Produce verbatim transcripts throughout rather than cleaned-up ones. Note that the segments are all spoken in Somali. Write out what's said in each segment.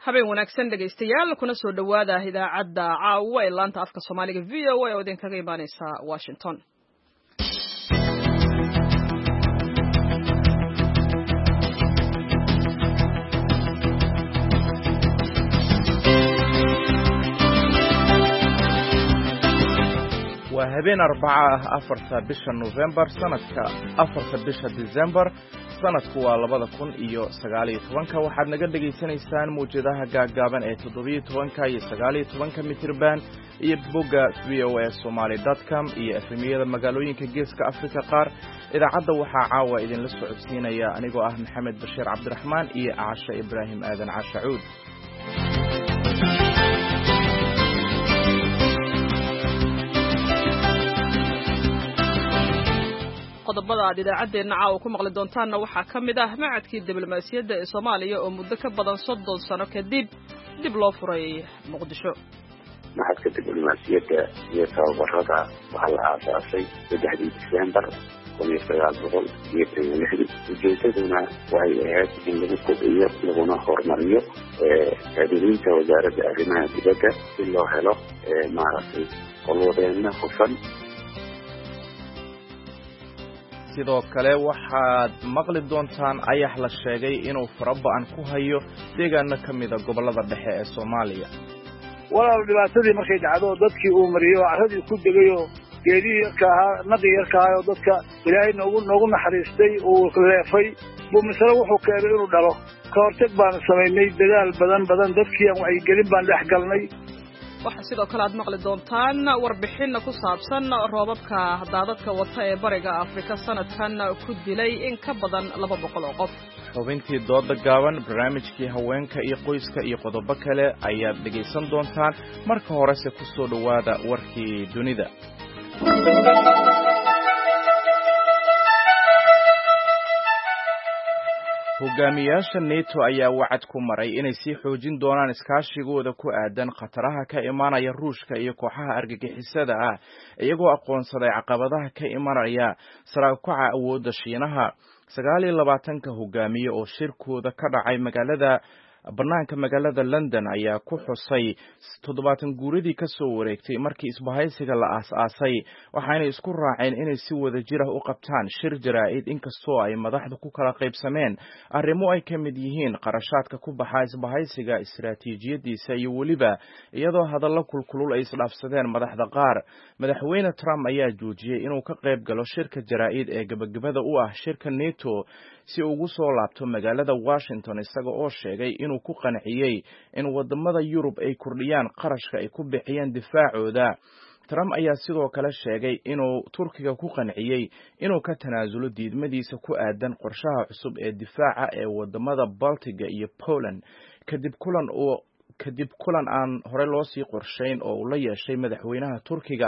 habeen wanaagsan dhegaystayaal kuna soo dhawaada idaacadda caawa ee laanta afka Soomaaliga V O A oo idin kaga imaaneysa Washington. waa habeen arbaca ah afarta bisha November sanadka afarta bisha December sanadku waa labada kun iyo sagaal iyo tobanka waxaad naga dhageysanaysaan muujadaha gaagaaban ee toddoba iyo tobanka iyo sagaal iyo tobanka mitirban iyo bogga v o a somali dot com iyo efemiyada magaalooyinka geeska Afrika qaar idaacadda waxaa caawa idin la socodsiinaya anigoo ah Maxamed Bashiir Cabdiraxmaan iyo Aasha Ibraahim Aadan Cashacuud. qodobada aad idaacadeena caawa ku maqli doontaanna waxaa ka mid ah macadkii diblomaasiyadda ee Soomaaliya oo muddo ka badan soddon sano kadib dib loo furay Muqdisho. macadka diblomaasiyadda iyo tababarada waxaa la aasaasay saddexdii December kun iyo sagaal boqol iyo lixdan ujeedaduna waxay ahayd in lagu kobciyo laguna horumariyo adeegyada wasaaradda arrimaha dibadda si loo helo maaragtay qolwadeena hufan. sidoo kale waxaad maqli doontaan ayax la sheegay inuu faraba'an ku hayo deegaano ka mid a gobollada dhexe ee Soomaaliya. walaal dhibaatadii markay dhacdo dadkii uu mariyo carradii ku degayo geedii yarka ahaa naqi yarka ahaa oo dadka ilaahay noogu noogu naxariistay uu leefay buu misale wuxuu keenay inuu dhalo ka hortag baan samaynay dadaal badan badan dadkii aan wacyigelin baan dhex galnay. waxaa sidoo kale aad maqli doontaan warbixin ku saabsan roobabka daadadka wata ee bariga Afrika sanadkan ku dilay in ka badan laba boqol oo qof. xubintii dooda gaaban barnaamijkii haweenka iyo qoyska iyo qodobo kale ayaad dhegaysan doontaan marka horese ku soo dhawaada warkii dunida. hogaamiyaasha NATO ayaa wacad ku maray inay sii xoojin doonaan iskaashigooda ku aadan khataraha ka imanaya Ruushka iyo kooxaha argagixisada ah iyagoo aqoonsaday caqabadaha ka imanaya sare u kaca awoodda Shiinaha. sagaal iyo labaatanka hogaamiye oo shirkooda ka dhacay magaalada banaanka magaalada London ayaa ku xusay toddobaatan guuradii ka soo wareegtay markii isbahaysiga la aasaasay waxaana isku raaceen inay si wada jir ah u qabtaan shir jaraa'id inkastoo ay madaxdu ku kala qaybsameen arrimo ay ka mid yihiin qarashaadka ku baxa isbahaysiga istiraatiijiyadiisa iyo weliba iyadoo hadallo kulkulul ay isdhaafsadeen madaxda qaar. madaxweyne Trump ayaa joojiyey inuu ka qayb galo shirka jaraa'id ee gabagabada u ah shirka NATO si uu ugu soo laabto magaalada Washington isaga oo sheegay inuu ku qanciyay in wadamada Yurub ay kordhiyaan qarashka ay ku bixiyaan difaacooda. Trump ayaa sidoo kale sheegay inuu Turkiga ku qanciyay inuu ka tanaasulo diidmadiisa ku aadan qorshaha cusub ee difaaca ee wadamada Baltiga iyo Poland kadib kulan oo kadib kulan aan hore loo sii qorshayn oo uu la yeeshay madaxweynaha Turkiga.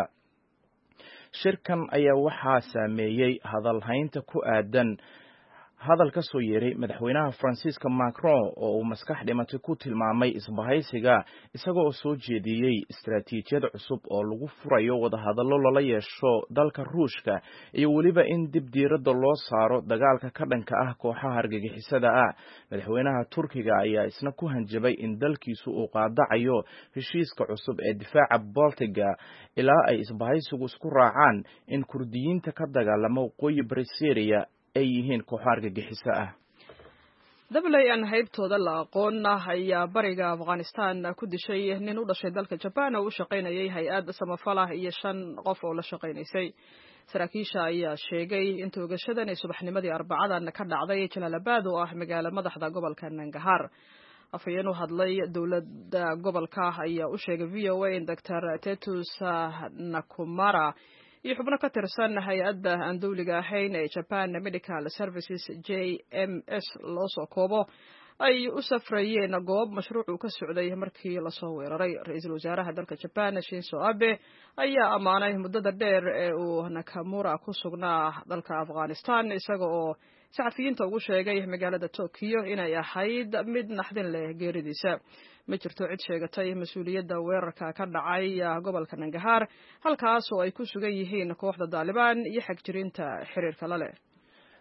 shirkan ayaa waxaa saameeyay hadal haynta ku aadan hadal ka soo yeeray madaxweynaha Faransiiska Macron oo uu maskax dhimatay ku tilmaamay isbahaysiga isagoo oo soo jeediyay istiraatiijiyad cusub oo lagu furayo wada hadallo lala yeesho dalka Ruushka iyo weliba in dib diiradda loo saaro dagaalka ka dhanka ah kooxaha argagixisada ah. madaxweynaha Turkiga ayaa isna ku hanjabay in dalkiisu uu qaadacayo heshiiska cusub ee difaaca Baltiga ilaa ay isbahaysigu isku raacaan in Kurdiyiinta ka dagaalama waqooyi bari Syria ay yihiin kooxo argagixiso ah. dablay aan haybtooda la aqoon ayaa bariga Afghanistan ku dishay nin u dhashay dalka Japan oo u shaqaynayay hay'ad samafal ah iyo shan qof oo la shaqaynaysay. saraakiisha ayaa sheegay in toogashadan ay subaxnimadii Arbacadan ka dhacday Jalalabad oo ah magaalo madaxda gobolka Nangarhar. afayeen u hadlay dowladda gobolka ayaa u sheegay V O A in Doctor Tetus Nakumara iyo xubno ka tirsan hay'adda aan dawliga ahayn ee Japan Medical Services J M S loo soo koobo ay u safrayeen goob mashruuc uu ka socday markii la soo weeraray. ra'iisul wasaaraha dalka Japan Shinzo Abe ayaa amaanay muddada dheer ee uu Nakamura ku sugnaa dalka Afghanistan isaga oo saxafiyiinta ugu sheegay magaalada Tokyo inay ahayd mid naxdin leh geeridiisa. ma jirto cid sheegatay mas'uuliyadda weerarka ka dhacay gobolka Nangarhar halkaas oo ay ku sugan yihiin kooxda Taliban iyo xagjiriinta xiriirka la leh.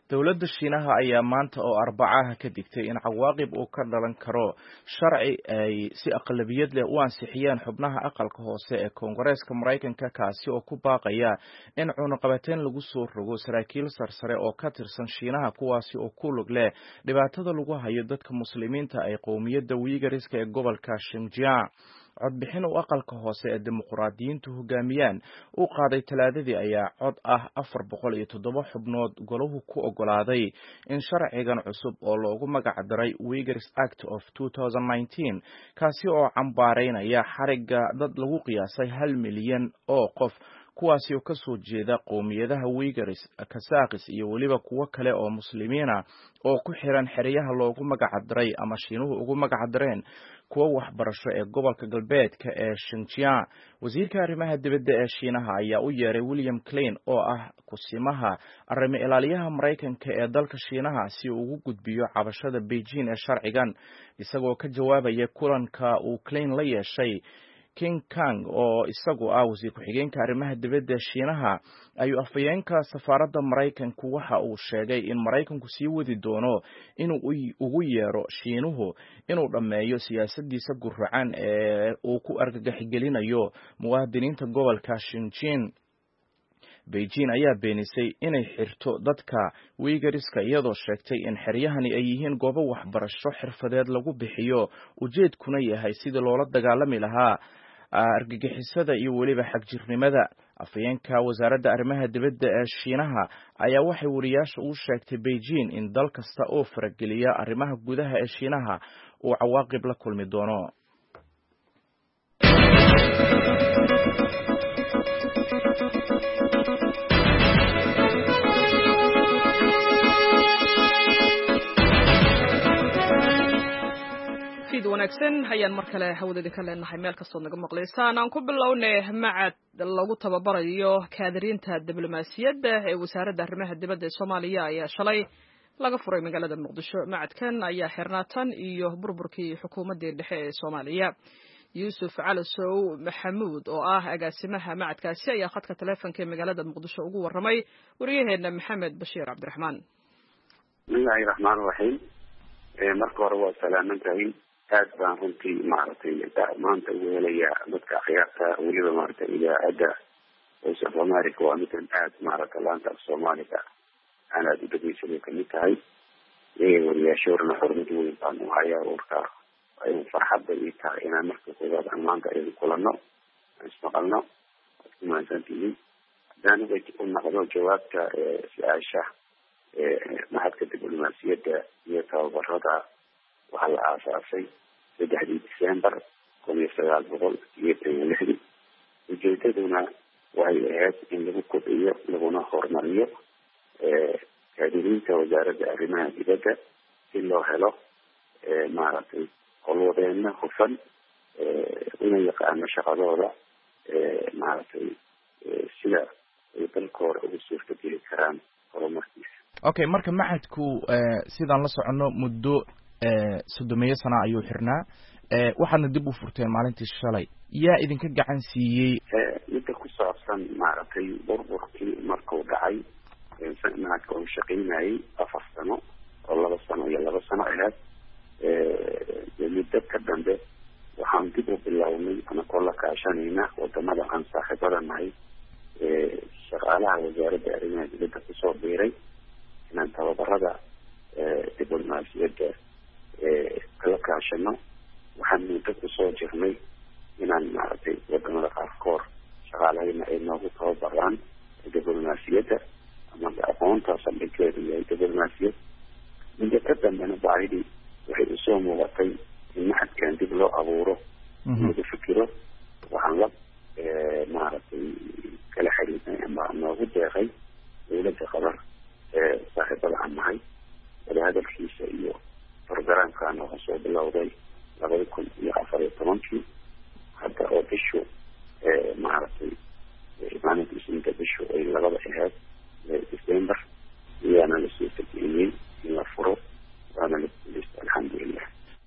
dowladda Shiinaha ayaa maanta oo Arbacaha ka digtay in cawaaqib uu ka dhalan karo sharci ay si aqlabiyad leh u ansixiyaan xubnaha aqalka hoose ee Koongareeska Mareykanka kaasi oo ku baaqaya in cunaqabateyn lagu soo rogo saraakiil sarsare oo ka tirsan Shiinaha kuwaasi oo ku lug leh dhibaatada lagu hayo dadka muslimiinta ay qowmiyadda Uyghurska ee gobolka Xinjiang. codbixin uu aqalka hoose ee dimuqraadiyiintu hogaamiyaan uu qaaday talaadadii ayaa cod ah afar boqol iyo toddoba xubnood golahu ku ogolaaday in sharcigan cusub oo loogu magac daray Uyghurs Act of two thousand nineteen kaasi oo cambaareynaya xariga dad lagu qiyaasay hal milyan oo qof kuwaasi oo ka soo jeeda qowmiyadaha Uyghurs, Kazakhs iyo waliba kuwa kale oo muslimiina oo ku xiran xeryaha loogu magac daray ama Shiinuhu ugu magac dareen kuwa waxbarasho ee gobolka galbeedka ee Xinjiang. Wasiirka arrimaha dibadda ee Shiinaha ayaa u yeeray William Klein oo ah kusimaha arrimo ilaaliyaha Mareykanka ee dalka Shiinaha si uu ugu gudbiyo cabashada Beijing ee sharcigan, isagoo ka jawaabaya kulanka uu Klein la yeeshay King Kang oo isagu ah wasiir ku-xigeenka arrimaha dibadda ee Shiinaha ayuu afayeenka safaaradda Mareykanku waxa uu sheegay in Mareykanku sii wadi doono inuu ugu yeero Shiinuhu inuu dhameeyo siyaasadiisa guracan ee uu ku argagaxgelinayo muwaadiniinta gobolka Xinjiang. Beijing ayaa beenisay inay xirto dadka Uyghurska iyadoo sheegtay in xeryahani ay yihiin goobo waxbarasho xirfadeed lagu bixiyo ujeedkuna yahay sidii loola dagaalami lahaa argagixisada iyo waliba xagjirnimada. afayeenka wasaaradda arrimaha dibadda ee Shiinaha ayaa waxay wariyaasha u sheegtay Beijing in dal kasta oo farageliya arrimaha gudaha ee Shiinaha uu cawaaqib la kulmi doono. wanaagsan hayaan mar kale hawada ka leenahay meel kastoo naga maqlaysaan. aan ku bilownay macad lagu tababarayo kaadiriinta diblomaasiyadda ee wasaaradda arrimaha dibadda ee Soomaaliya ayaa shalay laga furay magaalada Muqdisho. macadkan ayaa xirnaatan iyo burburkii xukuumadda dhexe ee Soomaaliya. Yuusuf Cali Sow Maxamuud oo ah agaasimaha macadkaasi ayaa khadka taleefanka ee magaalada Muqdisho ugu warramay wariyaheena Maxamed Bashiir Cabdiraxmaan. bismillaahi raxmaani raxiim. marka hore waa salaamantahay aad baan runtii maaragtay maanta ugu helaya dadka akhyaarta weliba maaragtay idaacadda Voice of America waa mid aad maaragtay laanta Soomaaliga aan aad u dhageysanay kamid tahay ee wariyaashoorna xurmad weyn baan u hayaa warka ay farxadda ii tahay inaan marka koowaad aan maanta ay kulano ismaqalno maasantii hadaan ugu noqdo jawaabta su-aasha maxadka diblomaasiyadda iyo tababarada waxaa la aasaasay saddexdii December kun iyo sagaal boqol iyo lixdan. ujeedaduna waxay ahayd in lagu kobciyo laguna horumariyo kaadiriinta wasaaradda arrimaha dibadda si loo helo maaragtay howlwadeenno hufan una yaqaano shaqadooda maaragtay sida ay dalkooda ugu suurtageli karaan horumarkiisa. okay marka macadku sidaan la soconno muddo soddomeeyo sano ayuu xirnaa waxaana dib u furteen maalintii shalay. yaa idinka gacan siiyey inta ku saabsan maaragtay burburkii markuu dhacay macadka uu shaqaynayay afar sano oo laba sano iyo laba sano ahayd. muddo ka dambe waxaan dib u bilownay anagoo la kaashanayna wadamada aan saaxiibada nahay shaqaalaha wasaaradda arrimaha dibadda kusoo biiray inaan tababarada diblomaasiyadda kala kaashano. waxaan muddo kusoo jirnay inaan maaragtay wadamada qaarkood shaqaalahayna ay noogu tababaraan diblomaasiyadda ama aqoonta saldhiggeedu yahay diblomaasiyad. muddo ka dambena baahidii waxay usoo muuqatay in maxadkan dib loo abuuro lagu fikiro. waxaan la maaragtay kala xiriirnay ama noogu deeqay dowladda qabar saaxiibada aan nahay wadahadalkiisa iyo programkan waxaa soo bilowday labada kun iyo afar iyo tobankii hadda oo bishu maaragtay maalinta isniinta bishu ay labada ahayd December iyaana la soo tageeyey in la furo waana la guuleystay alxamdulilah.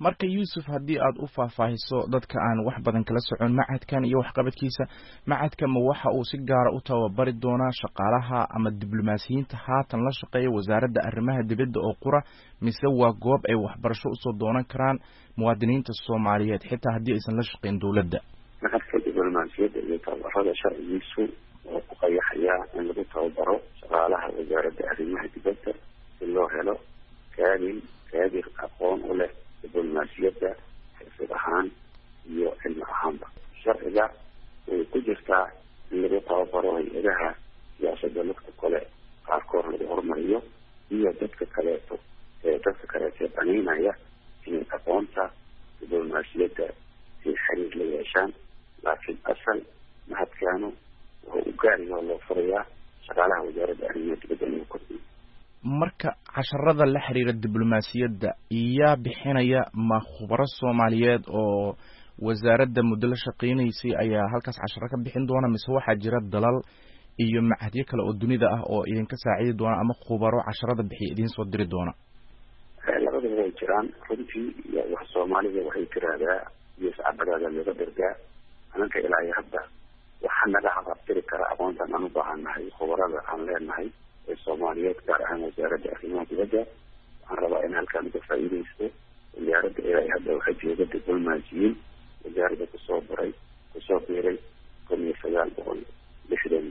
marka Yuusuf haddii aad u faahfaahiso dadka aan wax badan kala socon macadkan iyo waxqabadkiisa, macadka ma waxa uu si gaara u tababari doonaa shaqaalaha ama diblomaasiyiinta haatan la shaqeeya wasaaradda arrimaha dibadda oo qura, mise waa goob ay waxbarasho usoo doonan karaan muwaadiniinta Soomaaliyeed xitaa haddii aysan la shaqeyn dowladda? macadka diblomaasiyadda iyo tababarada sharcigiisu oo ku qayaxaya in lagu tababaro shaqaalaha wasaaradda arrimaha dibadda si loo helo kaalin kaadir aqoon u leh diblomaasiyadda xirfad ahaan iyo cilmi ahaanba. sharciga way ku jirtaa in lagu tababaro hay-adaha siyaasadda dadka kale qaarkood lagu horumariyo iyo dadka kaleeto ee dadka kaleeto banaynaya inay aqoonta diblomaasiyadda si xiriir la yeeshaan, laakiin asal mahadkaanu wuxuu u gaaraya loo furayaa shaqaalaha wasaaradda arrimaha dibadda inuu kordhiyo. marka casharada la xiriira diblomaasiyadda iyaa bixinaya ma khubaro Soomaaliyeed oo wasaaradda muddo la shaqeynaysay ayaa halkaas casharo ka bixin doona, mise waxaa jira dalal iyo macahadyo kale oo dunida ah oo idinka saacidi doona ama khubaro casharada bixiya idin soo diri doona? labadaba way jiraan runtii. wax Soomaalida waxay tiraahdaa iyo sacabadaada laga dhergaa. ananka ilaa iyo hadda waxaa naga haqabtiri kara aqoontan aan u baahannahay khubarada aan leenahay ee Soomaaliyeed gaar ahaan wasaaradda arrimaha dibadda. waxaan rabaa in halkaan uga faa'iidaysto wasaaradda ilaa iyo hadda waxaa jooga diblomaasiyiin wasaaradda kusoo baray kusoo biiray kun iyo sagaal boqol lixdan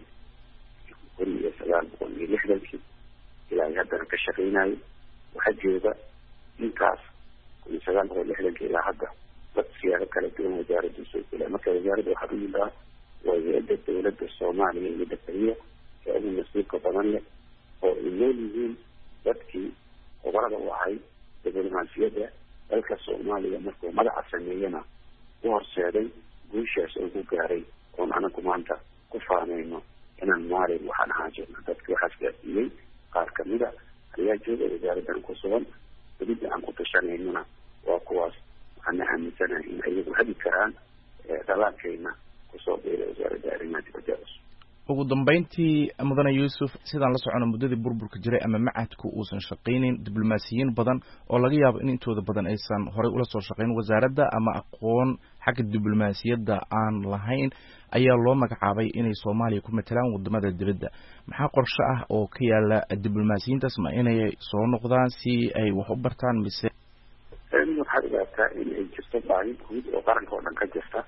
kun iyo sagaal boqol iyo lixdankii ilaa iyo haddana ka shaqeynayo. waxaa jooga intaas kun iyo sagaal boqol lixdankii ilaa hadda dad siyaabo kala duwan wasaaradda soo gelay. marka wasaaradda waxaa u yimid ah waa hay-adda dowladda Soomaaliya iyo dakariya ee ugu nasiibka badan leh oo ay nool yihiin dadkii khubarada u ahay diblomaasiyadda dalka Soomaaliya markuu magaca sameeyana u horseeday guushaas oo ku gaaray oon anagu maanta ku faanayno inaan maalin waxaan ahaan jirna. dadkii waxaas gaarsiiyey qaar kamid a ayaa jooga wasaaraddan ku sugan. welida aan ku tashanaynona waa kuwaas. waxaana aaminsanahay in ayagu hadi karaan dalaalkayna kusoo biiray wasaaradda arrimaha dibadda. ugu dambeyntii mudane Yuusuf, sidaan la socono muddadii burburka jiray ama macadku uusan shaqeynin, diblomaasiyiin badan oo laga yaabo in intooda badan aysan horey ula soo shaqeyn wasaaradda ama aqoon xagga diblomaasiyadda aan lahayn ayaa loo magacaabay inay Soomaaliya ku matalaan wadamada dibadda. maxaa qorshe ah oo ka yaala diblomaasiyiintaas? ma inay soo noqdaan si ay wax u bartaan, mise waxaad ogaataa in ay jirto baahi guud oo qaranka oo dhan ka jirta.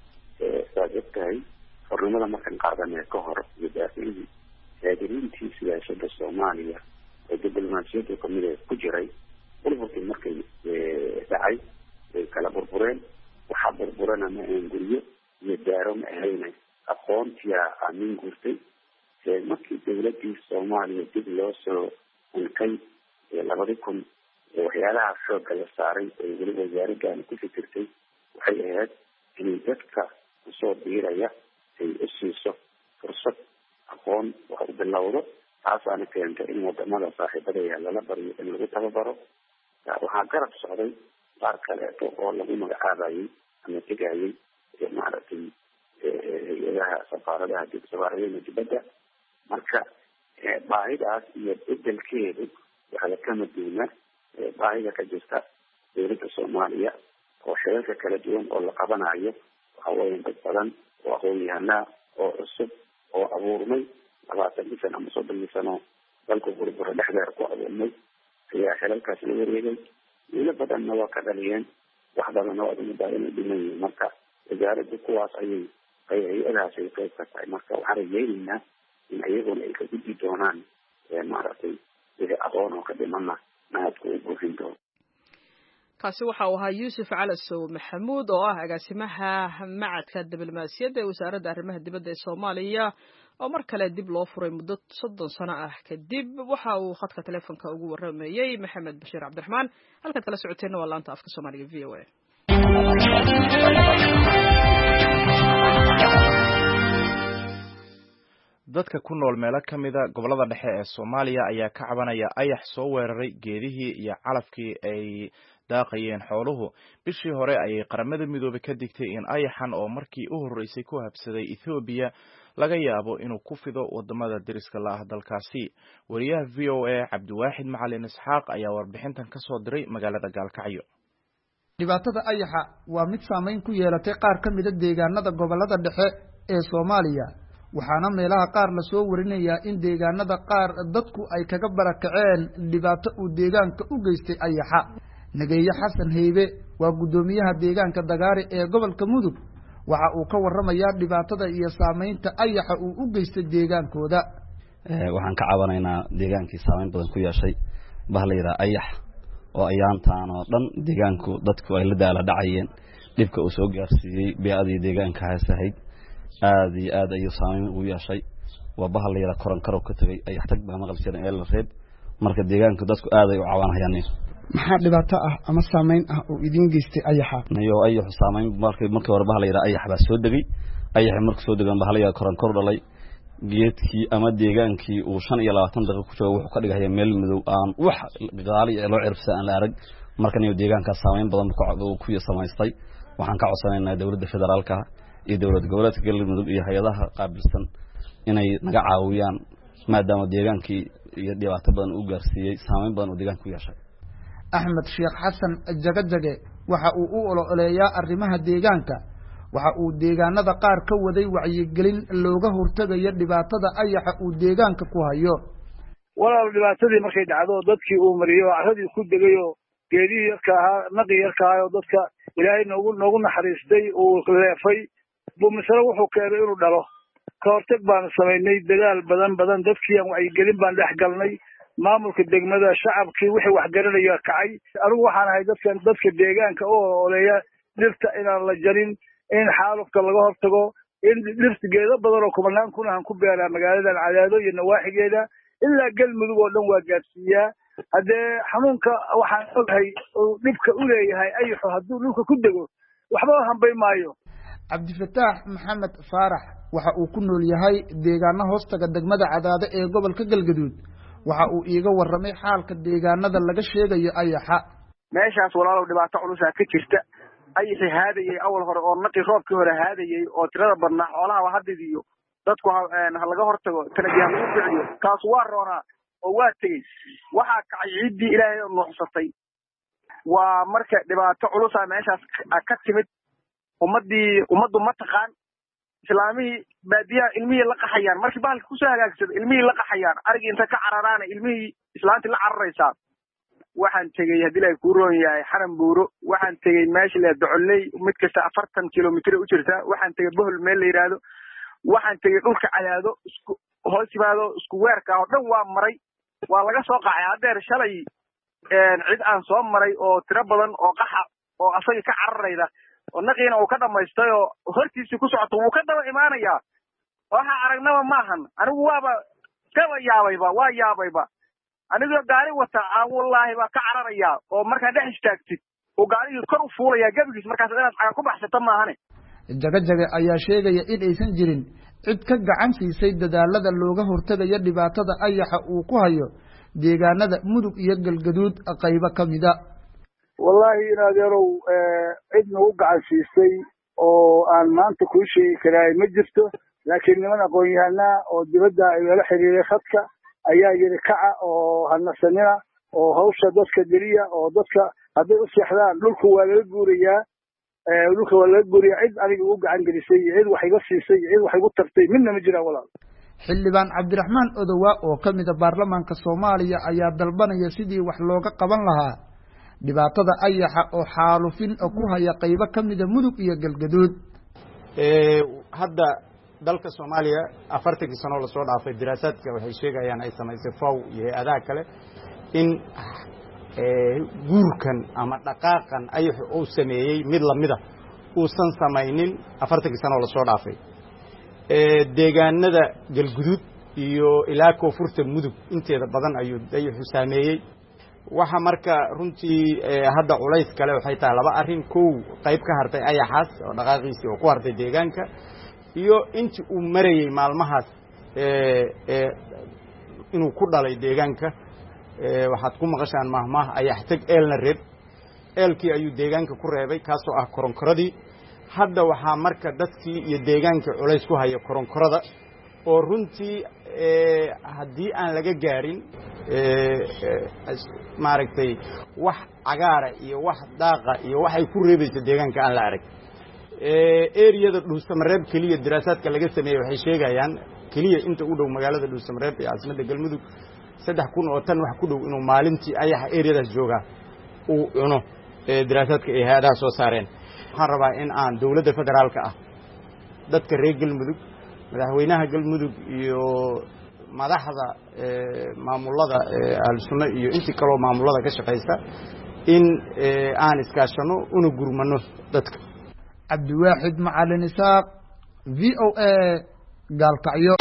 saad ogtahay xornimada markan qaadanee ka hor iyo daafihii haadiriintii siyaasada Soomaaliya oo diblomaasiyadda kamid ah ku jiray burburkii markay dhacay way kala burbureen. waxaa burburana ma ahayn guryo iyo daaro ma ahayna aqoontiyaa aamin guurtay. markii dowladdii Soomaaliya dib loo soo unkay labadi kun waxyaalaha xoogga la saaray ee weli wasaaraddan ku fikirtay waxay ahayd inay dadka kusoo biiraya ay u siiso fursad aqoon wax u bilowdo. taasaana keentay in wadamada saaxiibadaya lala baryo in lagu tababaro. waxaa garab socday qaar kaleeto oo lagu magacaabayay ama tegayay maaragtay hay-adaha safaaradaha safaaradaha dibadda. marka baahidaas iyo bedelkeedu waxaa kama duwana baahida ka jirta dowladda Soomaaliya oo xeerarka kala duwan oo la qabanayo. waxaa weeye dad badan oo aqoon-yahanaa oo cusub oo abuurmay labaatan sano ama soddon sano dalka burbura dhexdeeda ku abuurmay ayaa xeerarkaas la wareegay. wiilo badanna waa ka dhaliyeen, wax badanna waa ugu baahan dhiman yihiin. marka wasaaradda kuwaas ayay hay-adahaas ay qayb ka tahay. marka waxaan rajaynaynaa in iyaguna ay ka gudbi doonaan maaragtay wixii aqoon oo ka dhimana mahadku u buuxin doono. kaasi waxa uu ahaa Yuusuf Calasow Maxamuud oo ah agaasimaha macadka diblomaasiyadda ee wasaaradda arrimaha dibadda ee Soomaaliya oo mar kale dib loo furay muddo soddon sano ah kadib. waxa uu khadka telefoonka ugu waramayay Maxamed Bashiir Cabdiraxmaan. halkaad kala socoteena waa laanta afka Soomaaliga V O A. dadka ku nool meelo ka mida gobolada dhexe ee Soomaaliya ayaa ka cabanaya ayax soo weeraray geedihii iyo calafkii ay daaqayeen xooluhu. bishii hore ayay qaramada midoobay ka digtay in ayaxan oo markii u horeysay ku habsaday Ethiopia laga yaabo inuu ku fido wadamada deriska la ah dalkaasi. wariyaha V O A Cabdiwaaxid Macalin Isxaaq ayaa warbixintan ka soo diray magaalada Gaalkacyo. dhibaatada ayaxa waa mid saameyn ku yeelatay qaar ka mid ah deegaanada gobolada dhexe ee Soomaaliya waxaana meelaha qaar la soo warinayaa in deegaanada qaar dadku ay kaga barakaceen dhibaato uu deegaanka u geystay ayaxa Nageeyo Xasan Heybe waa gudoomiyaha deegaanka Dagaare ee gobolka Mudug waxa uu ka warramayaa dhibaatada iyo saameynta ayaxa uu u geystay deegaankooda ee waxaan ka cabanaynaa deegaankii saameyn badan ku yeeshay bahlayra ayax oo ayaantaan oo dhan deegaanku dadku ay la daala dhacayeen dibka uu soo gaarsiiyay beecadii deegaanka haasahayd aad iyo aad ayuu saameyn ugu yeeshay waa bahlayra koran karo ka tagay ayax tag baa maqal jiray ee la reeb marka deegaanku dadku aad ay u cabanayaan maxaa dhibaato ah ama saameyn ah oo idin geystay ayaxa nayo ayax saameyn markii markii hore bahlayra ayax baa soo dagay ayax markii soo dagan bahlayra koran kor dhalay geedkii ama deegaankii uu shan iyo labaatan daqiiqo ku joogo wuxuu ka dhigay meel madow aan wax gaali ee loo cirfsan aan la arag markan deegaanka saameyn badan ku samaystay waxaan ka codsanaynaa dawladda federaalka iyo dawlad goboleedka galmudug iyo hay'adaha qaabilsan inay naga caawiyaan maadaama deegaankii iyo dhibaato badan u gaarsiiyay saameyn badan oo deegaanka ku yeeshay Axmed Sheekh Xasan Jagajage waxa uu u ololeeyaa arrimaha deegaanka waxa uu deegaanada qaar ka waday wacyigelin looga hortagayo dhibaatada ayaxa uu deegaanka ku hayo walaal dhibaatadii markay dhacdo dadkii uu mariyo caradii ku degayo geedii yarka ahaa naqi yarka ahaa dadka ilaahay noogu noogu naxariistay uu leefay buu misra wuxuu keenay inuu dhalo ka hortag baan sameynay dagaal badan badan dadkii aan wacyigelin baan dhex galnay maamulka degmada shacabkii wixii wax garanaya kacay anigu waxaan ahay dadkan dadka deegaanka oo oleeya dhirta inaan la jarin in xaalufka laga hortago in dhirta geedo badan oo kumanaan kun aan ku beeraa magaaladan Cadaado iyo nawaaxigeeda ilaa galmudug oo dhan waa gaarsiiyaa hadee xanuunka waxaan ogahay oo dhibka u leeyahay ayaxu hadduu dhulka ku dego waxba hanbay maayo Cabdifataax Maxamed Faarax waxa uu ku nool yahay deegaano hoostaga degmada Cadaado ee gobolka Galgaduud waxa uu iiga warramay xaalka deegaanada laga sheegayo ayaxa meeshaas walaalow dhibaato culus ah ka jirta ayaxi haadayay awal hore oo naqi roobkii hore haadayay oo tirada badnaa xoolaha hadidiyo dadku ha laga hortago talajiya lagu ficiyo taas waa roona oo waa tagay waxa kacay ciidii ilaahay oo nuuxsatay waa marka dhibaato culus ah meeshaas ka timid ummadii ummadu ma taqaan islaamii baadiya ilmihi la qaxayaan markii baalka ku soo hagaagsado ilmihi la qaxayaan arag inta ka cararaana ilmihi islaanti la cararaysa waxaan tagay hadii ay ku roon yahay xaram buuro waxaan tagay meesha la docolay mid kasta afartan kilomitir u jirta waxaan tagay bohol meel la yiraahdo waxaan tagay dhulka Cadaado isku hoos yimaado isku weerka oo dhan waa maray waa laga soo qacay hadeer shalay een cid aan soo maray oo tiro badan oo qaxa oo asaga ka cararayda oo naqiina uu ka dhameystay oo hortiisa ku socoto uu ka daba imaanaya waxa aragnaba maahan anigu waaba kaba yaabayba waa yaabayba anigu gaari wata aan wallahi ba ka cararaya oo marka dhex istaagtid oo gaariga kor u fuulaya gabigiis markaas inaad xaga ku baxsato maahane Jagajage ayaa sheegaya in aysan jirin cid ka gacan siisay dadaalada looga hortagayo dhibaatada ayaxa uu ku hayo deegaanada Mudug iyo Galgaduud qaybo kamida wallahi inaad yarow cidna u gacan siisay oo aan maanta ku sheegi karay ma jirto laakiin niman aqoon-yahana oo dibadda ay wala xiriiray khadka ayaa yiri kaca oo hanasanina oo hawsha dadka diriya oo dadka haday u seexdaan dhulku waa laga guurayaa ee dhulka waa laga guuriyaa cid aniga u gacan gelisay cid wax iga siisay cid wax igu tartay midna ma jira walaal xildhibaan Cabdiraxmaan Odowa oo kamid ah baarlamaanka Soomaaliya ayaa dalbanaya sidii wax looga qaban lahaa dhibaatada ayaxa oo xaalufin ku haya qaybo kamid ah Mudug iyo Galgaduud ee hadda dalka Soomaaliya afartii sano la soo dhaafay diraasaadka waxay sheegayaan ay samaysay faw iyo adaa kale in ee guurkan ama dhaqaaqan ayaxu uu sameeyay mid lamida uu san samaynin afartii sano la soo dhaafay ee deegaanada Galgaduud iyo ilaa koonfurta Mudug inteeda badan ayuu ayaxu sameeyay waxa marka runtii hadda culays kale waxay tahay laba arin koow qayb ka hartay ayaxaas oo dhaqaaqiisii oo ku hartay deegaanka iyo intii uu marayay maalmahaas ee ee inuu ku dhalay deegaanka ee waxaad ku maqashaan mahmaah ayax tag eelna reeb eelkii ayuu deegaanka ku reebay kaasoo ah koronkoradii hadda waxaa marka dadkii iyo deegaanka culays ku haya koronkorada oo runtii ee haddii aan laga gaarin maaragtay wax cagaara iyo wax daaqa iyo waxay ku reebaysa deegaanka aan la arag eriyada dhuusamareeb keliya diraasaadka laga sameeyey waxay sheegayaan keliya inta u dhow magaalada dhuusamareeb ee caasimadda galmudug saddex kun oo tan wax ku dhow inuu maalintii ayaxa eriyadaas joogaa uu cuno diraasaadka ay hay-adaha soo saareen waxaan rabaa in aan dowladda federaalka ah dadka reer galmudug madaxweynaha galmudug iyo madaxda maamulada ahlusunna iyo intii kaloo maamulada ka shaqaysta in aan iskaashano una gurmano dadka cabdiwaaxid macalin isaaq v o a gaalkacyo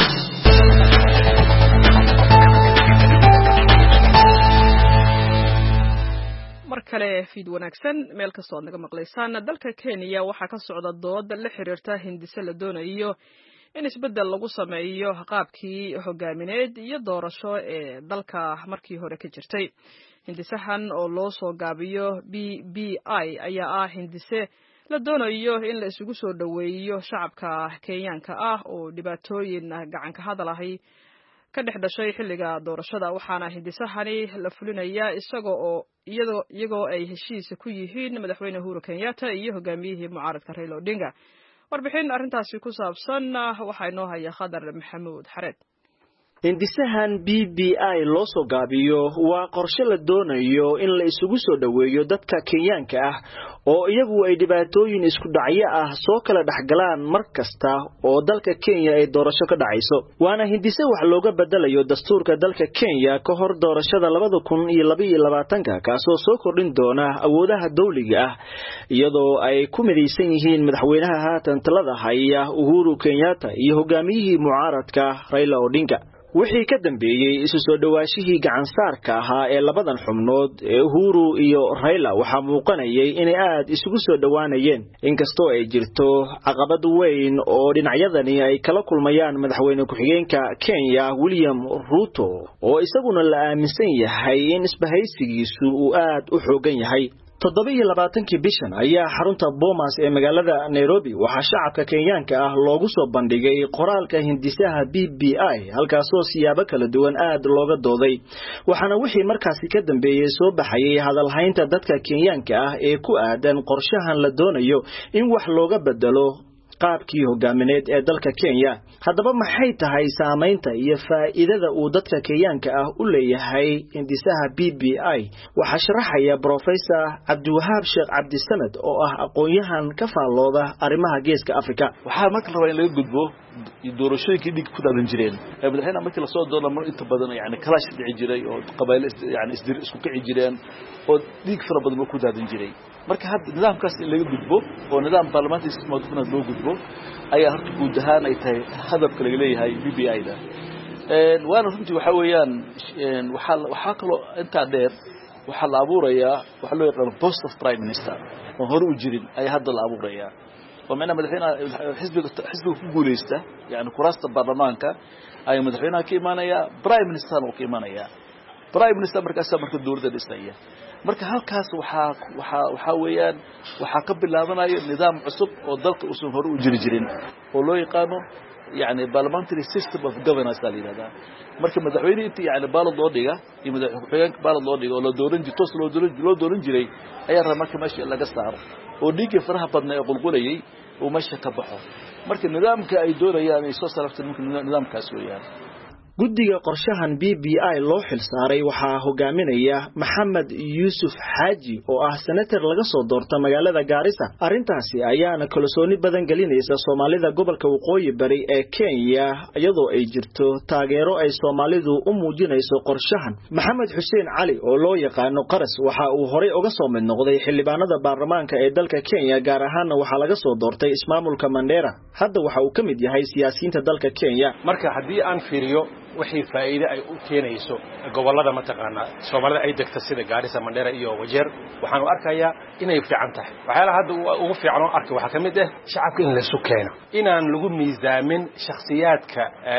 mar kale fiid wanaagsan meel kastoo aad naga maqlaysaan dalka Kenya waxaa ka socda dood la xiriirta hindise la doonayo in isbedel lagu sameeyo qaabkii hogaamineed iyo doorasho ee dalka markii hore ka jirtay hindisahan oo loo soo gaabiyo B B I ayaa ah hindise la doonayo in la isugu soo dhaweeyo shacabka Kenyaanka ah oo dhibaatooyin gacan ka hadalahay ka dhex dhashay xilliga doorashada waxaana hindisahani la fulinayaa isagoo oo iyadoo iyagoo ay heshiis ku yihiin madaxweyne Uhuru Kenyatta iyo hogaamiyihii mucaaradka Raila Odinga warbixin arrintaasi ku saabsan waxa inoo haya Khadar Maxamuud Xareed hindisahan B B I loo soo gaabiyo waa qorshe la doonayo in la isugu soo dhaweeyo dadka Kenyaanka ah oo iyagu ay dhibaatooyin isku dhacyo ah soo kala dhaxgalaan mar kasta oo dalka Kenya ay doorasho ka dhacayso waana hindise wax looga bedelayo dastuurka dalka Kenya ka hor doorashada labada kun iyo laba iyo labaatan kaasoo soo kordhin doona awoodaha dawliga ah iyadoo ay ku midaysan yihiin madaxweynaha haatan talada haya Uhuru Kenyatta iyo hogaamiyihii mucaaradka Raila Odinga wixii ka dambeeyay isu soo dhawaashihii gacan saarka ahaa ee labadan xubnood ee Uhuru iyo Raila waxa muuqanayay inay aad isugu soo dhawaanayeen inkastoo ay jirto caqabad weyn oo dhinacyadani ay kala kulmayaan madaxweyne ku-xigeenka Kenya William Ruto oo isaguna la aaminsan yahay in isbahaysigiisu uu aad u xoogan yahay toddoba iyo labaatankii bishan ayaa xarunta Bomas ee magaalada Nairobi waxa shacabka Kenyaanka ah loogu soo bandhigay qoraalka hindisaha B B I halkaasoo siyaabo kala duwan aad looga dooday waxaana wixii markaasi ka dambeeyay soo baxayay hadal haynta dadka Kenyaanka ah ee ku aadan qorshahan la doonayo in wax looga bedelo qaabkii hogaamineed ee dalka Kenya haddaba maxay tahay saameynta iyo faa'iidada uu dadka Kenyaanka ah u leeyahay hindisaha B B I waxa sharaxaya Professor Cabdiwahaab Sheekh Cabdisamad oo ah aqoon-yahan ka faallooda arrimaha geeska Afrika waxa marka la rabaa in laga gudbo doorashooyinkii dhig ku daadan jireen ee madaxweynaha markii la soo doono mar inta badan yani kalash dhici jiray oo qabayl yani isdir isku kici jireen oo dhig fara badan ku daadan jiray marka hadda nidaamkaas in laga gudbo oo nidaam baarlamaanka ismaadkuna loo gudbo ayaa horta guud ahaan ay tahay hadafka laga leeyahay B B I da een waana runtii waxa weeyaan waxa waxa kale inta dheer waxa la abuurayaa waxa loo yaqaan post of prime minister oo hor u jirin ay hadda la abuurayaa oo meena madaxweynaha xisbiga xisbiga ku guuleysta yani kuraasta baarlamaanka ay madaxweynaha ka imaanaya prime minister oo ka imaanaya prime minister markaas marka dawladda dhisaya marka halkaas waxa waxa waxa weeyaan waxa ka bilaabanayo nidaam cusub oo dalka uu soo hor u jiri jirin oo loo yaqaano yani parliamentary system of governance dalilada marka madaxweynaha intii yani baalad loo dhiga iyo madaxweynaha baalad loo dhiga oo la dooran jiray toos loo dooran loo dooran jiray ayaa rabaa marka meesha laga saaro oo dhiigga faraha badnaa ee qulqulayay oo meesha ka baxo marka nidaamka ay doonayaan ay soo saartaan nidaamkaas weeyaan guddiga qorshahan B B I loo xilsaaray waxaa hogaaminaya Maxamed Yuusuf Xaaji oo ah senator laga soo doortay magaalada Garissa arintaasi ayaana kalsooni badan gelinaysa Soomaalida gobolka Waqooyi Bari ee Kenya iyadoo ay jirto taageero ay Soomaalidu u muujinayso qorshahan Maxamed Xuseen Cali oo loo yaqaan Qaras waxa uu hore uga soo mid noqday xildhibaanada baarlamaanka ee dalka Kenya gaar ahaan waxa laga soo doortay ismaamulka Mandera hadda waxa uu kamid yahay siyaasiyiinta dalka Kenya marka hadii aan fiiriyo wixii faa'iido ay u keenayso gobolada mataqaana Soomaalida ay degta sida Garissa Mandera iyo Wajeer waxaan u arkayaa inay fiican tahay waxyaalaha hadda ugu fiican oo arkay waxa kamid ah shacabka in la isu keeno inaan lagu miisaamin shakhsiyaadka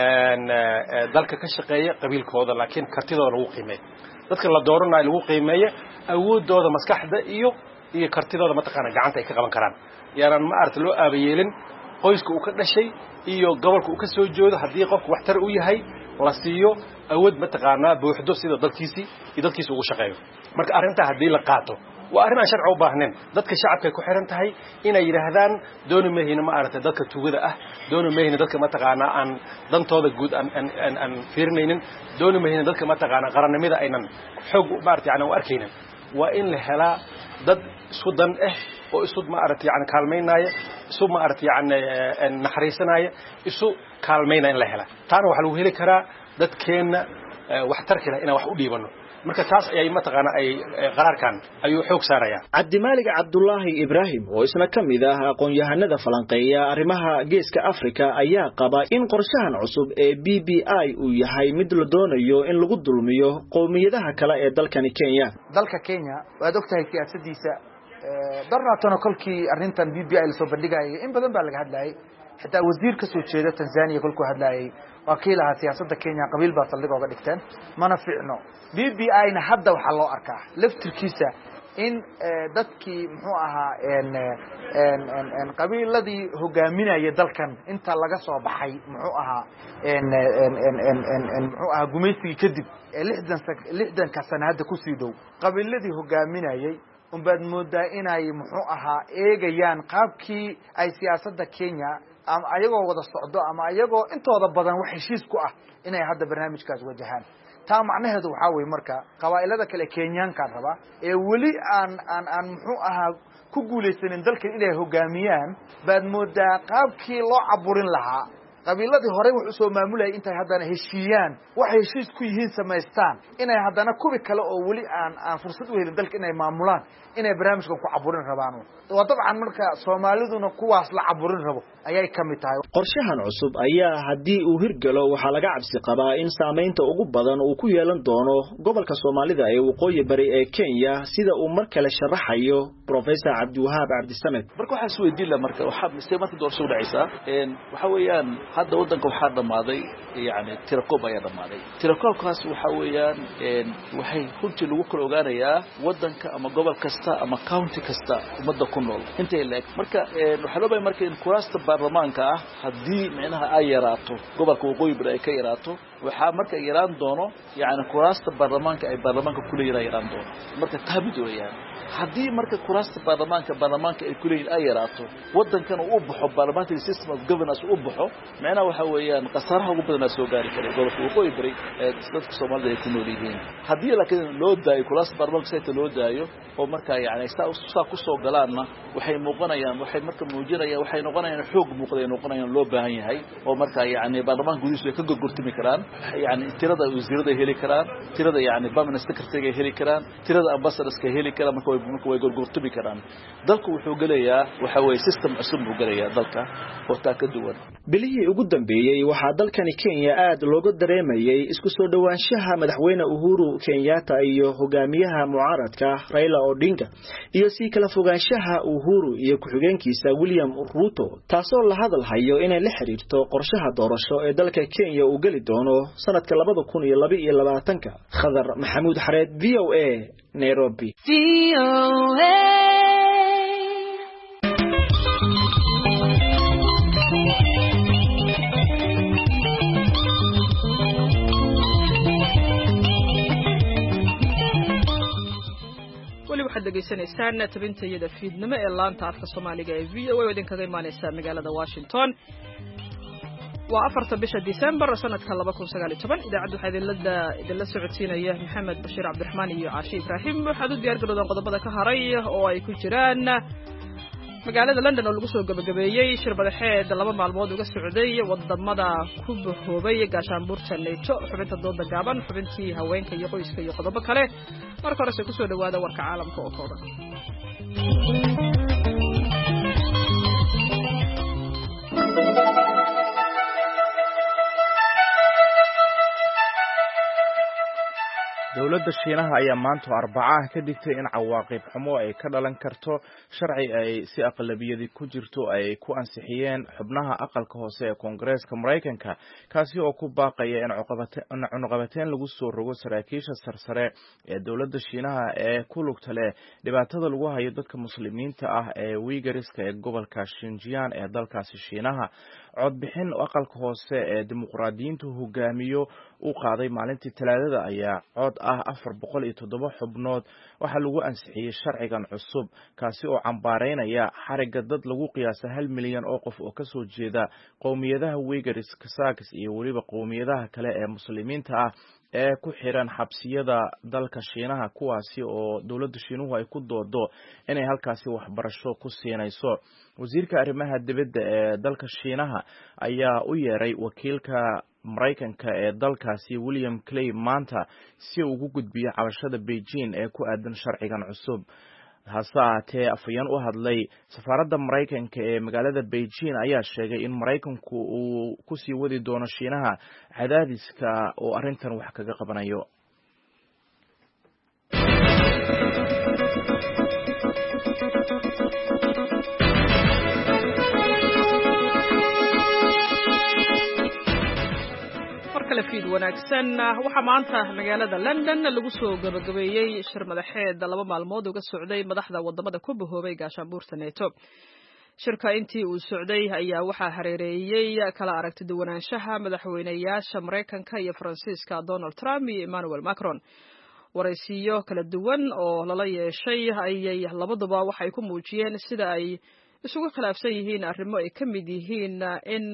dalka ka shaqeeya qabiilkooda laakiin kartidooda lagu qiimeeyo dadka la dooranayo lagu qiimeeyo awoodooda maskaxda iyo iyo kartidooda mataqaana gacanta ay ka qaban karaan yaraan ma aragtay loo aabayeelin qoyska uu ka dhashay iyo gobolka uu ka soo jeedo hadii qofku wax tar u yahay la siiyo awood mataqaanaa buuxdo sida dalkiisii iyo dalkiisa ugu shaqeeyo marka arrinta haddii la qaato waa arrin aan sharci u baahnayn dadka shacabka ku xiran tahay inay yiraahdaan dooni meehina ma aragtay dadka tuugada ah dooni meehina dadka mataqaanaa aan dantooda guud aan aan aan fiirinaynin dooni meehina dadka mataqaanaa qarannimada aynan xoog ma aragtay aan u arkaynin waa in la helaa dad isku dan ah oo isu ma aragtay yani kaalmeynaya isu ma aragtay yani naxariisanaya isu kaalmeynaya in la hela taana waxa lagu heli karaa dadkeena wax tarki leh inaan wax u dhiibano marka taas ayay mataqaana ay qaraarkan ayuu xoog saaraya Cabdimaalig Cabdullaahi Ibrahim oo isna kamid ah aqoon-yahanada falanqeeya arrimaha geeska Afrika ayaa qaba in qorshahan cusub ee B B I uu yahay mid la doonayo in lagu dulmiyo qowmiyadaha kale ee dalkani Kenya dalka Kenya waad ogtahay siyaasadiisa darnaatana kolkii arrintan B B I la soo bandhigay in badan baa laga hadlayay xitaa wasiir ka soo jeeda Tanzania kolkuu hadlayay wakiilaha siyaasadda Kenya qabiil baa saldhig uga dhigteen mana fiicno B B I na hadda waxa loo arkaa laftirkiisa in dadkii muxuu ahaa een een een qabiiladii hogaaminaya dalkan inta laga soo baxay muxuu ahaa een een een een muxuu ahaa gumaysigii kadib lixdan ka sano hadda ku sii dhow qabiiladii hogaaminayay umbaad moodaa inay muxuu ahaa eegayaan qaabkii ay siyaasadda Kenya ama ayagoo wada socdo ama ayagoo intooda badan wax heshiis ku ah inay hadda barnaamijkaas wajahaan taa macnaheedu waxa weey marka qabaa'ilada kale Kenyaanka raba ee wali aan aan aan muxuu ahaa ku guuleysanin dalka inay hogaamiyaan baad moodaa qaabkii loo caburin lahaa qabiiladii hore wax u soo maamulay intay haddana heshiiyaan wax heshiis ku yihiin samaystaan inay haddana kubi kale oo wali aan aan fursad u helin dalka inay maamulaan inay barnaamijkan ku caburin rabaan waa dabcan marka Soomaaliduna kuwaas la caburin rabo ayay kamid tahay qorshahan cusub ayaa hadii uu hirgalo waxa laga cabsi qabaa in saameynta ugu badan uu ku yeelan doono gobolka Soomaalida ee waqooyi bari ee Kenya sida uu mar kale sharaxayo Professor Cabdiwahaab Cabdisamed marka waxa soo diila marka waxa misteemada doorasho dhacaysa een waxa weeyaan hadda wadanka waxa dhamaaday yaani tirakoob ayaa dhamaaday tirakoobkaas waxa weeyaan een waxay runtii lagu kala ogaanayaa wadanka ama gobol kasta ama county kasta umada ku nool inta leeg marka een waxa loo baahay marka in kuraasta baarlamaanka ah hadii micnaha ay yaraato gobolka waqooyi bari ay ka yaraato waxa marka yaraan doono yaani kuraasta baarlamaanka ay baarlamaanka ku leeyahay yaraan doono marka taabid weeyaan hadii marka kuraasta baarlamaanka baarlamaanka ay ku leeyahay ay yaraato wadankan uu baxo parliamentary system of governance uu baxo macnaha waxa weeyaan qasaraha ugu badan soo gaari kara gobolka waqooyi bari ee dadka Soomaalida ay ku nool yihiin hadii laakiin loo daayo kuraasta baarlamaanka sayta loo daayo oo marka yaani saa ku soo galaana waxay muuqanayaan waxay marka muujinayaan waxay noqonayaan xoog muuqday noqonayaan loo baahan yahay oo marka yaani baarlamaanka gudihiisa ay ka gorgortami karaan yaani tirada wasiirada heli karaan tirada yaani permanent secretary heli karaan tirada ambassadors ka heli karaan marka marka way gorgortami karaan dalku wuxuu galayaa waxa way system cusub uu galayaa dalka oo taa ka duwan bilihii ugu dambeeyay waxa dalkani Kenya aad looga dareemayay isku soo dhawaanshaha madaxweyne Uhuru Kenyatta iyo hogaamiyaha mucaaradka Raila Odinga iyo si kala fogaanshaha Uhuru iyo ku-xigeenkiisa William Ruto taasoo la hadal hayo inay la xiriirto qorshaha doorasho ee dalka Kenya uu gali doono sanadka laba kun iyo laba iyo labaatan Khadar Maxamuud Xareed V O A Nairobi V O A waxaad degeysanaysaan tabintayada fiidnimo ee laanta afka Soomaaliga ee V O A oo idinkaga imaanaysa magaalada Washington waa afarta bisha December sanadka laba kun sagaal iyo toban idaacadu waxa idinla idinla socodsiinaya Maxamed Bashiir Cabdiraxmaan iyo Caashi Ibraahim waxaad u diyaar garowdaan qodobada ka haray oo ay ku jiraan magaalada London oo lagu soo gabagabeeyay shir madaxeed laba maalmood uga socday wadamada ku bahoobay gaashaanbuurta NATO xubinta dooda gaaban xubintii haweenka iyo qoyska iyo qodobo kale marka hore ku soo dhawaada warka caalamka oo kooban dowladda shiinaha ayaa maanta arbacaah ka digtay in cawaaqib xumo ay ka dhalan karto sharci ay si aqlabiyadi ku jirto ay ku ansixiyeen xubnaha aqalka hoose ee koongareeska maraykanka kaasi oo ku baaqaya in cunuqabateyn lagu soo rogo saraakiisha sarsare ee dowladda shiinaha ee ku lugta leh dhibaatada lagu hayo dadka muslimiinta ah ee wiigariska ee gobolka Xinjiang ee dalkaasi shiinaha. codbixin aqalka hoose ee dimuqraadiyiintu hogaamiyo u qaaday maalintii talaadada ayaa cod ah afar boqol iyo toddoba xubnood waxaa lagu ansixiyey sharcigan cusub kaasi oo cambaareynaya xariga dad lagu qiyaasa hal milyan oo qof oo kasoo jeeda qowmiyadaha Uyghurs, Kazakhs iyo weliba qowmiyadaha kale ee muslimiinta ah ee ku xiran xabsiyada dalka Shiinaha kuwaasi oo dowladda Shiinuhu ay ku doodo inay halkaasi waxbarasho ku siinayso. wasiirka arrimaha dibadda ee dalka Shiinaha ayaa u yeeray wakiilka Maraykanka ee dalkaasi William Clay maanta si uu ugu gudbiyo cabashada Beijing ee ku aadan sharcigan cusub. hase ahaatee afhayeen u hadlay safaaradda Maraykanka ee magaalada Beijing ayaa sheegay in Maraykanku uu ku sii wadi doono Shiinaha cadaadiska oo arrintan wax kaga qabanayo. fiid wanaagsan waxaa maanta magaalada London lagu soo gabagabeeyay shir madaxeed laba maalmood uga socday madaxda wadamada ku bahoobay gaashaanbuurta NATO. shirka intii uu socday ayaa waxaa hareereeyay kala aragti duwanaanshaha madaxweynayaasha Mareykanka iyo Faransiiska Donald Trump iyo Emmanuel Macron. waraysiyo kala duwan oo lala yeeshay ayay labaduba waxay ku muujiyeen sida ay isugu khilaafsan yihiin arrimo ay ka mid yihiin in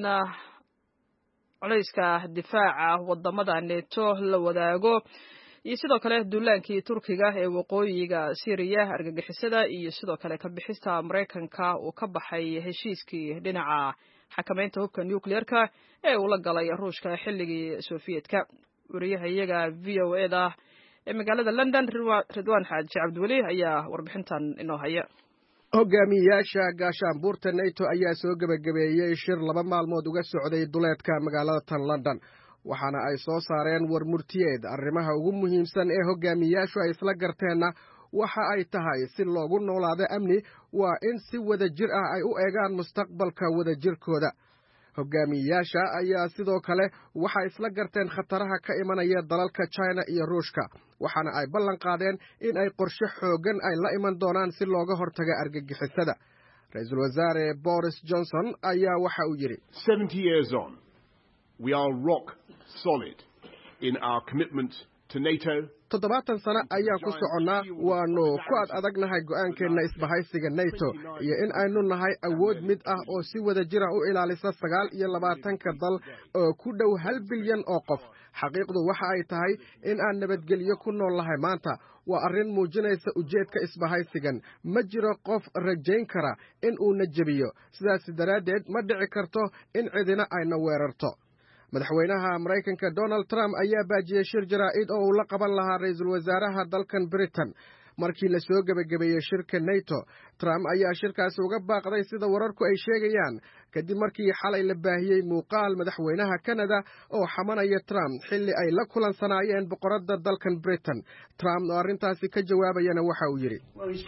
culayska difaaca wadamada NATO la wadaago iyo sidoo kale duulaankii Turkiga ee waqooyiga Syria argagixisada iyo sidoo kale ka bixista Mareykanka uu ka baxay heshiiskii dhinaca xakamaynta hubka nuclearka ee uu la galay Ruushka xilligii Sofiyeedka. wariyahayaga V O A da ee magaalada London Ridwaan Xaaji Cabdiweli ayaa warbixintan inoo haya. hogaamiyayaasha gaashaanbuurta NATO ayaa soo gabagabeeyey shir laba maalmood uga socday duleedka magaalada tan London waxaana ay soo saareen war murtiyeed arrimaha ugu muhiimsan ee hogaamiyayaashu ay isla garteenna waxa ay tahay si loogu noolaado amni waa in si wada jir ah ay u eegaan mustaqbalka wada jirkooda. hogaamiyayaasha ayaa sidoo kale waxay isla garteen khataraha ka imanaya dalalka China iyo Ruushka waxaana ay ballan qaadeen in ay qorshe xoogan ay la iman doonaan si looga hortago argagixisada. Ra'iisul Wasaare Boris Johnson ayaa waxa uu yiri seventy years on we are rock solid in our commitment to NATO. toddobaatan sano ayaan ku soconnaa waanu ku ad adagnahay go'aankeenna isbahaysiga NATO iyo in aynu nahay awood mid ah oo si wada jira u ilaalisa sagaal iyo labaatanka dal oo ku dhow hal bilyan oo qof. xaqiiqdu waxa ay tahay in aan nabadgelyo ku nool lahay maanta waa arrin muujinaysa ujeedka isbahaysigan. ma jiro qof rajayn kara in uu na jebiyo sidaas daraaddeed ma dhici karto in cidina ayna weerarto. madaxweynaha Mareykanka Donald Trump ayaa baajiyay shir jaraa'id oo uu la qaban lahaa ra'iisul wasaaraha dalkan Britain markii la soo gabagabeeyay shirka NATO. Trump ayaa shirkaasi uga baaqday sida wararku ay sheegayaan kadib markii xalay la baahiyay muuqaal madaxweynaha Canada oo xamanaya Trump xilli ay la kulansanaayeen boqoradda dalkan Britain. Trump oo arrintaasi ka jawaabayana waxa uu yiri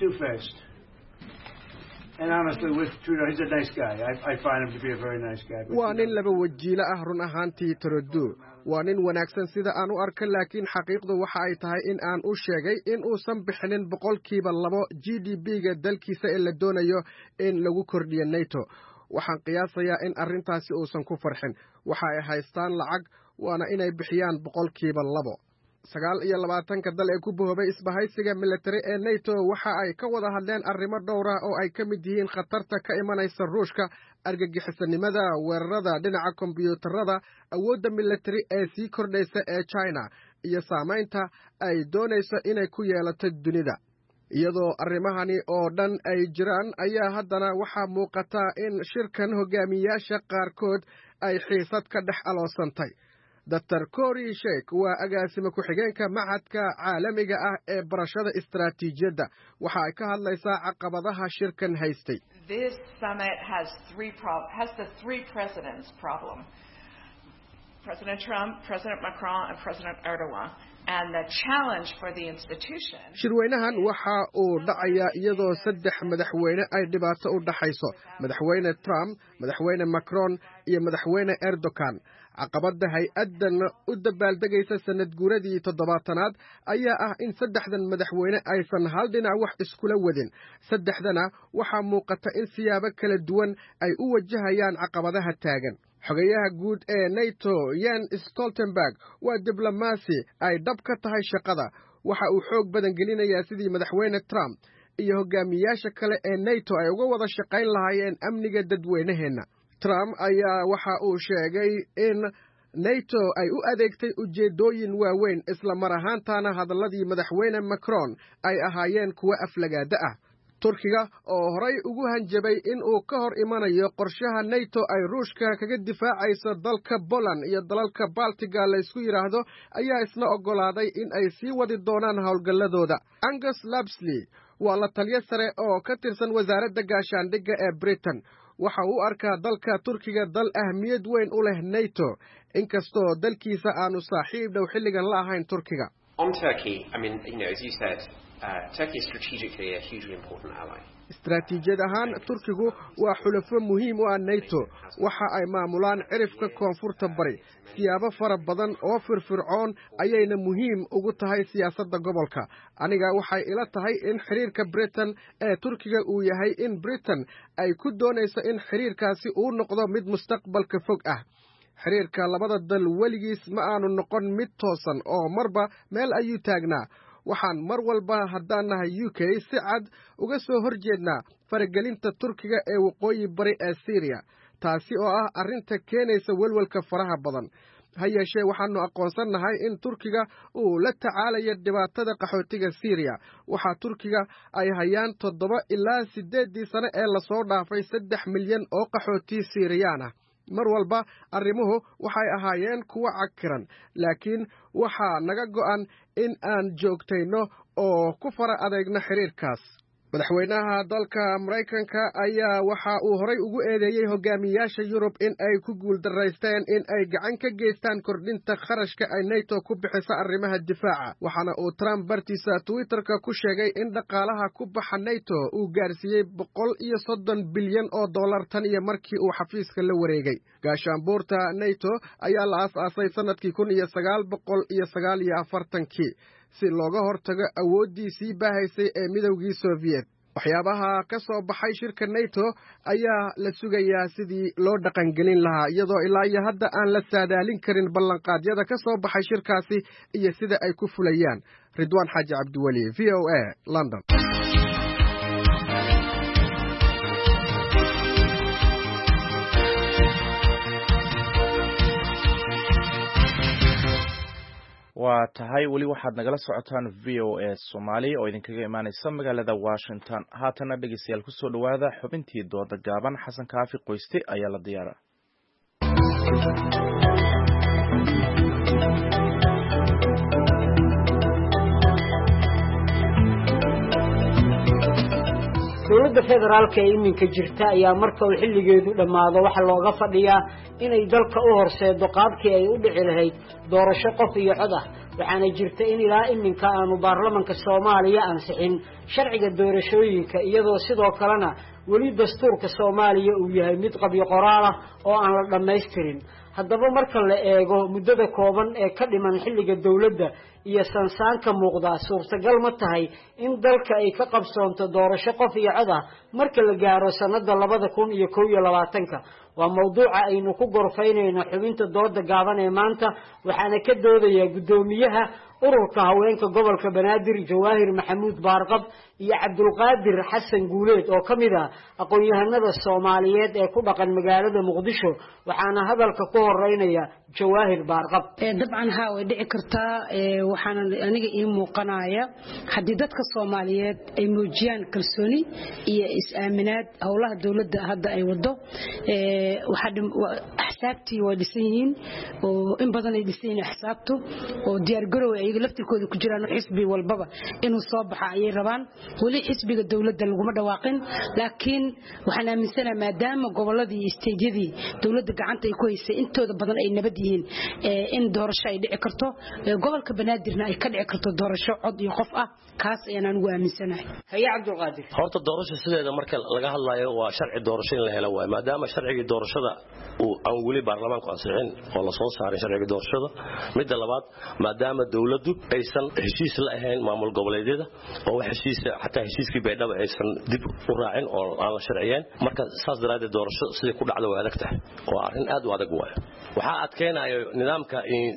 And honestly, with Trudeau, he's a nice guy. I, I find him to be a very nice guy. waa nin laba wajiilo ah run ahaantii Trudeau waa nin wanaagsan sida aan u arka laakiin xaqiiqdu waxa ay tahay in aan u sheegay in uusan bixinin boqolkiiba labo G D P-ga dalkiisa ee la doonayo in lagu kordhiyo NATO. waxaan qiyaasayaa in arrintaasi uusan ku farxin. waxa ay haystaan lacag waana inay bixiyaan boqolkiiba labo. sagaal iyo labaatanka dal ee ku bahoobay isbahaysiga military ee NATO waxa ay ka wada hadleen arrimo dhowr ah oo ay ka mid yihiin khatarta ka imanaysa Ruushka, argagixisanimada, weerarada dhinaca kombiyuutarada, awoodda military ee sii kordhaysa ee China iyo saamaynta ay doonayso inay ku yeelato dunida. iyadoo arrimahani oo dhan ay jiraan ayaa haddana waxaa muuqata in shirkan hogaamiyayaasha qaarkood ay xiisad ka dhex aloosantay. Doctor Cory Sheikh waa agaasima ku-xigeenka Machadka Caalamiga ah ee barashada istiraatiijiyadda waxa ay ka hadlaysaa caqabadaha shirkan haystay. This summit has three prob- has the three presidents problem. President Trump, President Macron, and President Erdogan. And the challenge for the institution. shirweynahan waxa uu dhacaya iyadoo saddex madaxweyne ay dhibaato u dhaxayso madaxweyne Trump, madaxweyne Macron iyo madaxweyne Erdogan. caqabada hay-adan u dabaaldegaysa sanad guuradii toddobaatanaad ayaa ah in saddexdan madaxweyne aysan hal dhinac wax iskula wadin saddexdana waxaa muuqata in siyaabo kala duwan ay u wajahayaan caqabadaha taagan xogayaha guud ee NATO Jens Stoltenberg waa diblomaasi ay dhab ka tahay shaqada waxa uu xoog badan gelinayaa sidii madaxweyne Trump iyo hogaamiyaasha kale ee NATO ay uga wada shaqayn lahaayeen amniga dadweynaheena Trump ayaa waxa uu sheegay in NATO ay u adeegtay ujeedooyin waaweyn isla mar ahaantaana hadalladii madaxweyne Macron ay ahaayeen kuwa aflagaada ah Turkiga oo horay ugu hanjabay in uu ka hor imanayo qorshaha NATO ay Ruushka kaga difaacayso dalka Poland iyo dalalka Baltiga la isku yiraahdo ayaa isna ogolaaday in ay sii wadi doonaan howlgalladooda Angus Lapsley waa la taliye sare oo ka tirsan wasaaradda gaashaandhigga ee Britain waxa uu arkaa dalka Turkiga dal ahmiyad weyn u leh NATO inkastoo dalkiisa aanu saaxiib dhow xilligan la ahayn Turkiga On Turkey, I mean, you know, as you said, uh, Turkey is strategically a hugely important ally. istaraatiijiyad ahaan Turkigu waa xulafo muhiim u ah NATO waxa ay maamulaan cirifka koonfurta bari siyaabo fara badan oo firfircoon ayayna muhiim ugu tahay siyaasadda gobolka aniga waxay ila tahay in xiriirka Britain ee Turkiga uu yahay in Britain ay ku doonayso in xiriirkaasi uu noqdo mid mustaqbalka fog ah xiriirka labada dal weligiis ma aanu noqon mid toosan oo marba meel ayuu taagnaa waxaan mar walba haddaan nahay U K si cad uga soo horjeednaa faragelinta Turkiga ee waqooyi bari ee Syria taasi oo ah arrinta keenaysa welwelka faraha badan ha yeeshee waxaanu aqoonsanahay in Turkiga uu la tacaalayo dhibaatada qaxootiga Syria waxa Turkiga ay hayaan toddoba ilaa siddeed sano ee la soo dhaafay saddex milyan oo qaxooti Syrian ah mar walba arrimuhu waxay ahaayeen kuwa cakiran laakiin waxa naga go'an in aan joogtayno oo ku fara adeegna xiriirkaas madaxweynaha dalka Mareykanka ayaa waxa uu horay ugu eedeeyay hogaamiyaasha Yurub in ay ku guul daraysteen in ay gacan ka geystaan kordhinta kharashka ay NATO ku bixiso arrimaha difaaca waxaana uu Trump bartiisa Twitterka ku sheegay in dhaqaalaha ku baxa NATO uu gaarsiiyay boqol iyo soddon bilyan oo dollar tan iyo markii uu xafiiska la wareegay gaashaanbuurta NATO ayaa la aasaasay sanadkii kun iyo sagaal boqol iyo sagaal iyo afartankii si looga hortago awooddiisii baahaysay ee midowgii Soviet waxyaabaha ka soo baxay shirka NATO ayaa la sugayaa sidii loo dhaqangelin lahaa iyadoo ilaa iyo hadda aan la saadaalin karin ballanqaadyada ka soo baxay shirkaasi iyo sida ay ku fulayaan Ridwaan Xaaji Cabdiwali V O A London waa tahay weli waxaad nagala socotaan V O A Soomaali oo idinkaga imaanaysa magaalada Washington haatana dhegeystayaal kusoo dhawaada xubintii dooda gaaban Xasan Kaafi Qoyste ayaa la diyaara dowladda federaalka ee iminka jirta ayaa marka uu xilligeedu dhamaado waxa looga fadhiyaa inay dalka u horseedo qaabkii ay u dhici lahayd doorasho qof iyo cod ah waxaana jirta in ilaa iminka aanu baarlamanka Soomaaliya ansixin sharciga doorashooyinka iyadoo sidoo kalena weli dastuurka Soomaaliya uu yahay mid qabyo qoraal ah oo aan la dhameystirin haddaba marka la eego muddada kooban ee ka dhiman xilliga dawladda iyo sansaanka muuqda suurtagal ma tahay in dalka ay ka qabsoonto doorasho qof iyo cod ah marka la gaaro sanada labada kun iyo kow iyo labaatanka waa mawduuca aynu ku gorfaynayno xubinta dooda gaaban ee maanta waxaana ka doodaya gudoomiyaha ururka haweenka gobolka Banaadir Jawaahir Maxamuud Baarqab iyo Cabdulqaadir Xasan Guuleed oo kamid ah aqoon-yahanada Soomaaliyeed ee ku dhaqan magaalada Muqdisho waxaana hadalka ku horeynaya Jawaahir Baarqab ee dabcan ha way dhici kartaa ee waxaana aniga ii muuqanaya hadii dadka Soomaaliyeed ay muujiyaan kalsooni iyo is-aaminaad howlaha dawladda hadda ay wado ee waxa axsaabtii way dhisan yihiin oo in badan ay dhisan yihiin axsaabtu oo diyaar garow ay laftirkooda ku jiraan xisbi walbaba inuu soo baxo ay rabaan wali xisbiga dawladda lagu ma dhawaaqin laakiin waxaan aaminsanahay maadaama goboladii isteediyadii dawladda gacanta ay ku haysay intooda badan ay nabad yihiin in doorasho ay dhici karto gobolka banaadirna ay ka dhici karto doorasho cod iyo qof ah kaas ayaan anigu aaminsanahay haya cabdulqaadir horta doorasho sideeda marka laga hadlayo waa sharci doorasho in la helo waay maadaama sharciga doorashada uu aan wali baarlamaanku ansixin oo la soo saaray sharciga doorashada midda labaad maadaama dawladdu aysan heshiis la ahayn maamul goboleedyada oo wax heshiis xataa heshiiskii baydhabo aysan dib u raacin oo aan la sharciyeen marka saas daraaddeed doorasho sidii ku dhacdo waa adag tahay waa arrin aad u adag waay waxaa adkeenayo nidaamka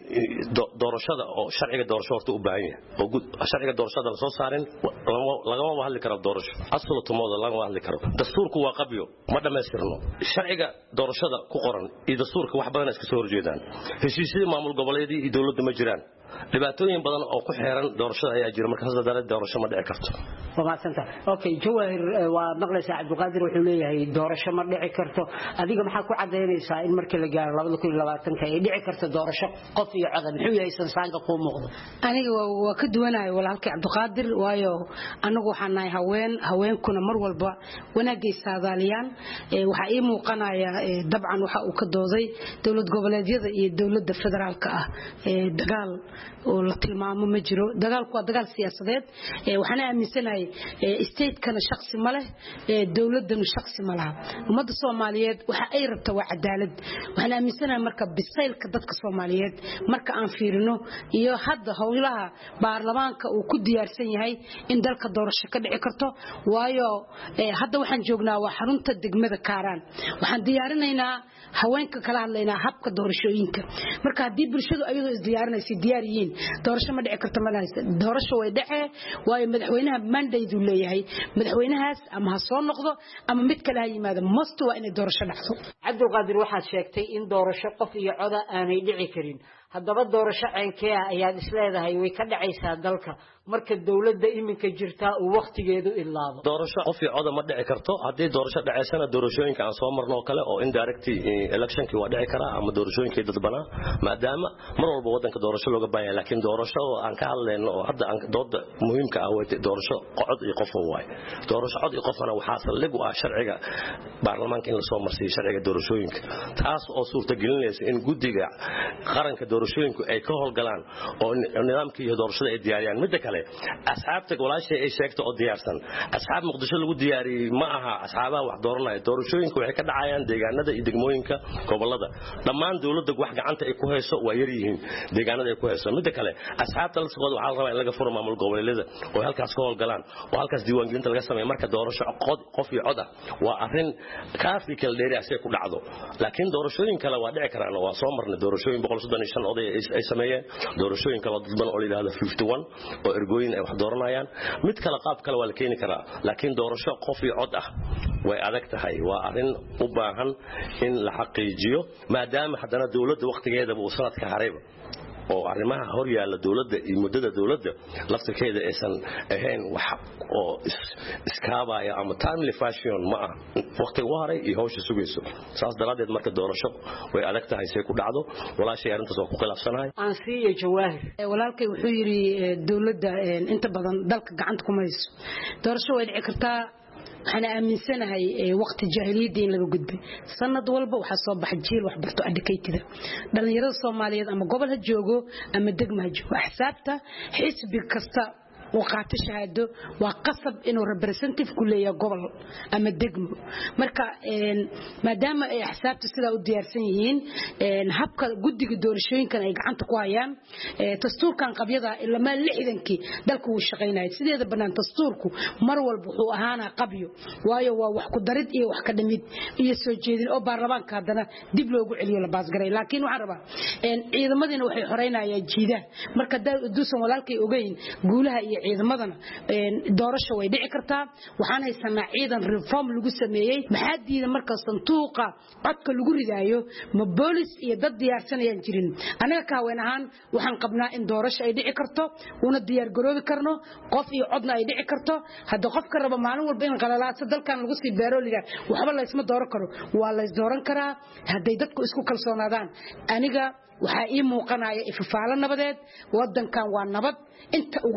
doorashada oo sharciga doorasho horta u baahan yahay oo sharciga doorashada la soo saarin lagama hadli karo doorasho asal tumada lagama hadli karo dastuurku waa qabyo ma dhameystirno sharciga doorashada ku qoran iyo dastuurka wax badan iska soo horjeedaan heshiisyada maamul goboleedyada iyo dawladda ma jiraan dhibaatooyin badan oo ku xeeran doorashada ayaa jira marka hadda dalad doorasho ma dhici karto wamaasanta okay Jawahir waa maqlaysa Cabdulqaadir wuxuu leeyahay doorasho ma dhici karto adiga maxaa ku cadeynaysaa in markii la gaaro laba kun iyo labaatan ka ay dhici karto doorasho qof iyo cod muxuu yahay sansaanka ku muuqdo aniga waa ka duwanahay walaalkay Cabdulqaadir waayo anagu waxaan nahay haween haweenkuna mar walba wanaagay saadaaliyaan waxa ay muuqanaya dabcan waxa uu ka dooday dawlad goboleedyada iyo dawladda federaalka ah dagaal oo la tilmaamo ma jiro dagaalku waa dagaal siyaasadeed waxaan aaminsanahay state kana shakhsi ma leh dawladana shakhsi ma laha ummadda Soomaaliyeed waxa ay rabtaa waa cadaalad waxaan aaminsanahay marka bisaylka dadka Soomaaliyeed marka aan fiirino iyo hadda howlaha baarlamaanka uu ku diyaarsan yahay in dalka doorasho ka dhici karto waayo hadda waxaan joognaa waa xarunta degmada Kaaraan waxaan diyaarinaynaa haweenka kala hadlaynaa habka doorashooyinka marka hadii bulshadu ayadu is diyaarinayso diyaar yihiin doorasho ma dhici karto ma lahaysa doorasho way dhacay waayo madaxweynaha mandate uu leeyahay madaxweynahaas ama ha soo noqdo ama mid kale ha yimaado must waa in doorasho dhacdo Cabdulqaadir waxa sheegtay in doorasho qof iyo cod aanay dhici karin haddaba doorasho ceenkee ayaad isleedahay way ka dhacaysaa dalka marka dawladda iminka jirta uu waqtigeedu ilaado doorasho qof iyo cod ma dhici karto hadii doorasho dhacaysana doorashooyinka aan soo marno kale oo indirect electionki waa dhici kara ama doorashooyinka dadbana maadaama mar walba wadanka doorasho looga baahan yahay laakiin doorasho aan ka hadlayno oo hadda aan dooda muhiimka ah way doorasho cod iyo qof waay doorasho cod iyo qofna waxa saldhig u ah sharciga baarlamaanka in la soo marsiyo sharciga doorashooyinka taas oo suurta gelinaysa in guddiga qaranka doorashooyinku ay ka howlgalaan oo nidaamka iyo doorashada ay diyaariyaan mid kale asxaabta golaashay ay sheegto oo diyaarsan asxaab muqdisho lagu diyaariyay ma aha asxaabaha wax dooranaya doorashooyinku waxay ka dhacayaan deegaanada iyo degmooyinka gobolada dhammaan dawladda wax gacanta ay ku hayso waa yar yihiin deegaanada ay ku hayso mid kale asxaabta la socdo waxa la rabaa in laga furo maamul goboleedyada oo halkaas ka howlgalaan oo halkaas diiwaangelinta laga sameeyo marka doorasho qof iyo cod ah waa arrin kaafi kala dheeri ah si ku dhacdo laakiin doorashooyin kale waa dhici karaan waa soo marnay doorashooyin boqol soddon iyo shan oday ay sameeyeen doorashooyin kale dadban oo ilaa fifty-one oo ergooyin ay wax dooranayaan mid kale qaab kale waa la keeni karaa laakiin doorasho qof iyo cod ah way adag tahay waa arrin u baahan in la xaqiijiyo maadaama haddana dawladda waqtigeeda uu sanadka harayba oo arrimaha hor yaala dawladda iyo muddada dawladda laftirkeeda aysan ahayn wax oo iskaabaya ama timely fashion ma ah waqtiga u haray iyo hawsha sugayso saas daraadeed marka doorasho way adag tahay si ku dhacdo walaashay arrintaas oo ku khilaafsanahay aan siiyo Jawaahir walaalkay wuxuu yiri dawladda inta badan dalka gacanta kuma hayso doorasho way dhici kartaa waxaan aaminsanahay waqti jaahiliyadda in laga gudbay sanad walba waxa soo baxay jiil wax barto adkaydida dhalinyarada Soomaaliyeed ama gobol ha joogo ama degmo ha joogo axsaabta xisbi kasta وقعت شهاده وقصب انه representative كليه قبل اما دغمو marka een maadaama ay xsaabta sida u diyaarsan yihiin een habka gudiga doorashooyinkan ay gacanta ku hayaan ee dastuurkan qabyada ilaa ma lixdankii dalku uu shaqeynayay sideeda banaan dastuurku mar walba wuxuu ahaana qabyo waayo waa wax ku darid iyo wax ka dhimid iyo soo jeedin oo baarlamaanka hadana dib loogu celiyo la baas garay laakiin waxa rabaa een ciidamadina waxay xoreynayaan jiida marka duusan walaalkay ogeyn guulaha iyo ciidamadana een doorasho way dhici kartaa waxaan haysanaa ciidan reform lagu sameeyay maxaa diidan marka sanduuqa codka lagu ridaayo ma booliis iyo dad diyaarsanayaan jirin anaga ka haween ahaan waxaan qabnaa in doorasho ay dhici karto una diyaar garoobi karno qof iyo codna ay dhici karto hadda qofka raba maalin walba in qalalaadsa dalkan lagu sii beero liga waxba la isma dooran karo waa la is dooran karaa haday dadku isku kalsoonaadaan aniga waxa ii muuqanaya ifafaalo nabadeed wadankan waa nabad inta ugu badan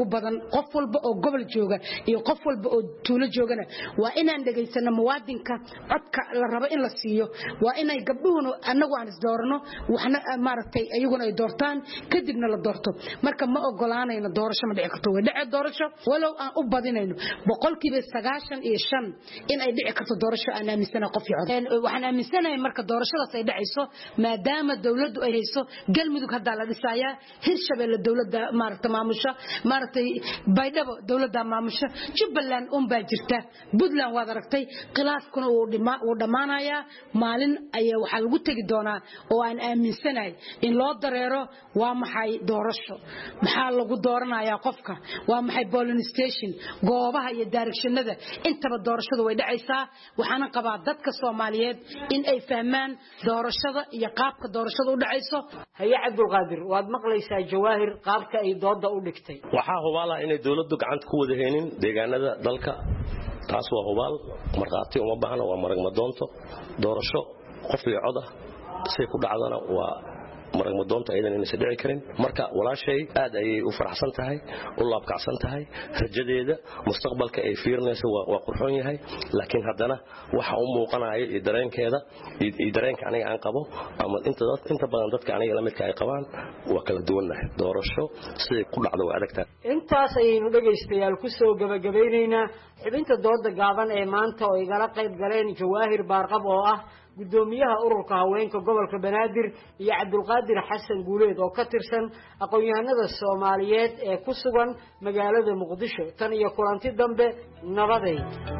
qof walba oo gobol jooga iyo qof walba oo tuulo joogana waa inaan dhageysano muwaadinka codka la rabo in la siiyo waa inay gabdhuhuna anagu aan isdoorano waxna maaragtay ayaguna ay doortaan kadibna la doorto marka ma ogolaanayno doorasho ma dhici karto way dhici doorasho walow aan u badinayno boqolkiiba sagaashan iyo shan in ay dhici karto doorasho aan aaminsanahay qof iyo cod waxaan aaminsanahay marka doorashadaas ay dhacayso maadaama dawladdu ay hayso galmudug hadda la dhisayaa hirshabeelle dawladda maaragtay maamusha maaragtay baydhabo dawladda maamusha jubbaland un baa jirta puntland waad aragtay khilaafkuna uu dhima uu dhamaanayaa maalin ayaa waxa lagu tagi doonaa oo aan aaminsanahay in loo dareero waa maxay doorasho maxaa lagu dooranayaa qofka waa maxay polling station goobaha iyo directionada intaba doorashadu way dhacaysaa waxaan qabaa dadka Soomaaliyeed in ay fahmaan doorashada iyo qaabka doorashadu u dhacayso haya Cabdulqaadir waad maqlaysaa Jawaahir qaabka ay dooda u dhigtay waxa hubaala inay dawladdu gacanta ku wada heenin deegaanada dalka taas waa hubaal marqaati uma baahna waa marag ma doonto doorasho qof iyo cod ah say ku dhacdana waa marag ma doonto aydan inay dhici karin marka walaashay aad ay u faraxsan tahay u laabkacsan tahay rajadeeda mustaqbalka ay fiirnayso waa qurxoon yahay laakiin haddana waxa uu muuqanayo ee dareenkeeda ee dareenka aniga aan qabo ama inta inta badan dadka aniga la midka ay qabaan waa kala duwanahay doorasho sidii ku dhacdo waa adagtaa intaas ayaynu dhageystayaal ku soo gabagabaynaynaa xubinta dooda gaaban ee maanta oo igala qayb galeen Jawaahir Baarqab oo ah gudoomiyaha ururka haweenka gobolka Banaadir iyo Cabdulqaadir Xasan Guuleed oo ka tirsan aqoon-yahanada Soomaaliyeed ee ku sugan magaalada Muqdisho tan iyo kulanti dambe nabaday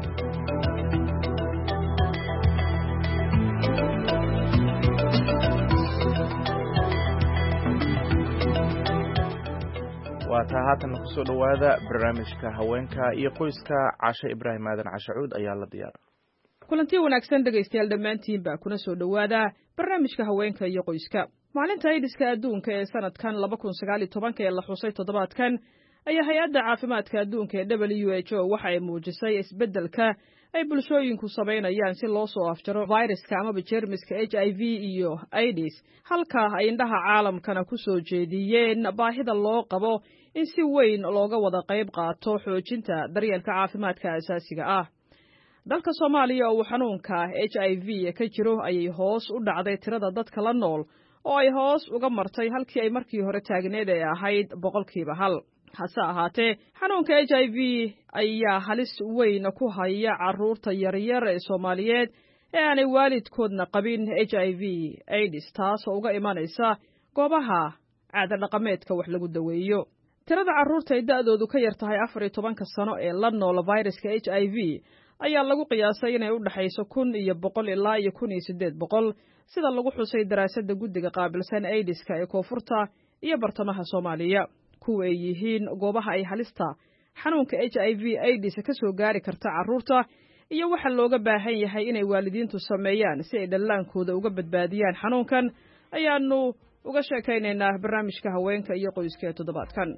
waata haatan ku soo dhawaada barnaamijka haweenka iyo qoyska Caasha Ibraahim Aadan Cashacuud ayaa la diyaaray kulanti wanaagsan dhageystayaal dhammaantiin baa kuna soo dhawaada barnaamijka haweenka iyo qoyska maalinta aydiska adduunka ee sanadkan laba kun sagaal iyo toban ee la xusay toddobaadkan ayaa hay-adda caafimaadka adduunka ee W H O waxa ay muujisay isbeddelka ay bulshooyinku samaynayaan si loo soo afjaro viruska amaba jeermiska H I V iyo AIDS halka ay indhaha caalamkana ku soo jeediyeen baahida loo qabo in si weyn looga wada qayb qaato xoojinta daryeelka caafimaadka aasaasiga ah dalka Soomaaliya oo xanuunka H I V ka jiro ayay hoos u dhacday tirada dadka la nool oo ay hoos uga martay halkii ay markii hore taagneed ee ahayd boqolkiiba hal hase ahaatee xanuunka H I V ayaa halis weyn ku haya carruurta yaryar ee Soomaaliyeed ee aanay waalidkoodna qabin H I V AIDS taas oo uga imanaysa goobaha caada dhaqameedka wax lagu daweeyo tirada carruurta ay da'doodu ka yar tahay afar iyo toban sano ee la nool viruska H I V ayaa lagu qiyaasay inay u dhaxayso kun iyo boqol ilaa iyo kun iyo siddeed boqol sida lagu xusay daraasadda guddiga qaabilsan AIDS-ka ee koonfurta iyo bartamaha Soomaaliya kuwa ay yihiin goobaha ay halista xanuunka H I V AIDS ka soo gaari karta carruurta iyo waxa looga baahan yahay inay waalidiintu sameeyaan si ay dhallaankooda uga badbaadiyaan xanuunkan ayaanu uga sheekaynaynaa barnaamijka haweenka iyo qoyska ee toddobaadkan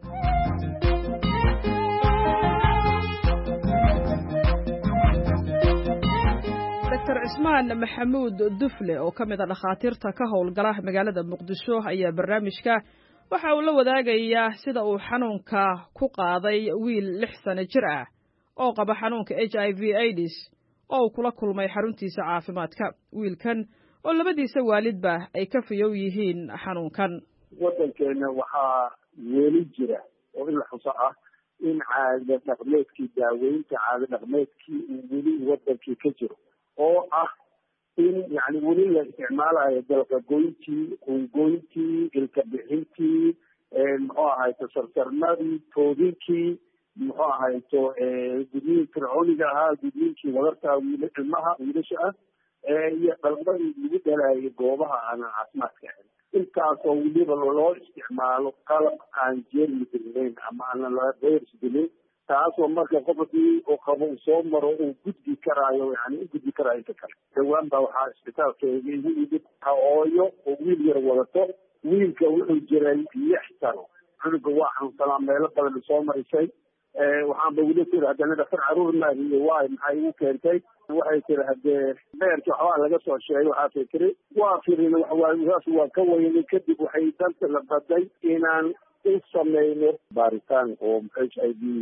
Doctor Ismaan Maxamuud Dufle oo ka mid ah dhakhaatiirta ka howlgala magaalada Muqdisho ayaa barnaamijka waxa uu la wadaagayaa sida uu xanuunka ku qaaday wiil lix sano jir ah oo qaba xanuunka H I V AIDS oo kula kulmay xaruntiisa caafimaadka wiilkan oo labadiisa waalidba ay ka fiyow yihiin xanuunkan wadankeena waxaa weli jira oo in la xuso ah in caada dhaqameedkii daaweynta caada dhaqameedkii uu weli wadankii ka jiro oo ah in yani weli la isticmaalayo dalqagoyntii qungoyntii ilka bixintii muxuu ahayto sarsarmadii toodinkii muxuu ahayto gudniin fircooniga ahaa gudniinkii wadarta wiil ilmaha wiilasha ah iyo dhalmadii lagu dhalaayay goobaha aan caafimaadka ahayn intaasoo weliba loo isticmaalo qalab aan jeermi dilnayn ama aan la virus dilin taasoo marka qofkii uu qabo uu soo maro uu gudbi karaayo yani u gudbi karaayo inta kale dhawaan baa waxaa isbitaalkeega igu yimid hooyo oo wiil yar wadato wiilka wuxuu jiray lix sano cunuga waa xanuunsanaa meelo badan soo marisay waxaanba weli tiri haddana dhaktar caruur maahiye waay maxay igu keentay waxay tiri haddee beerki waxbaa laga soo sheegay waxaasay tiri waa firin waxaas waa ka weynay kadib waxay danta la baday inaan u sameyno baaritaan oo h i v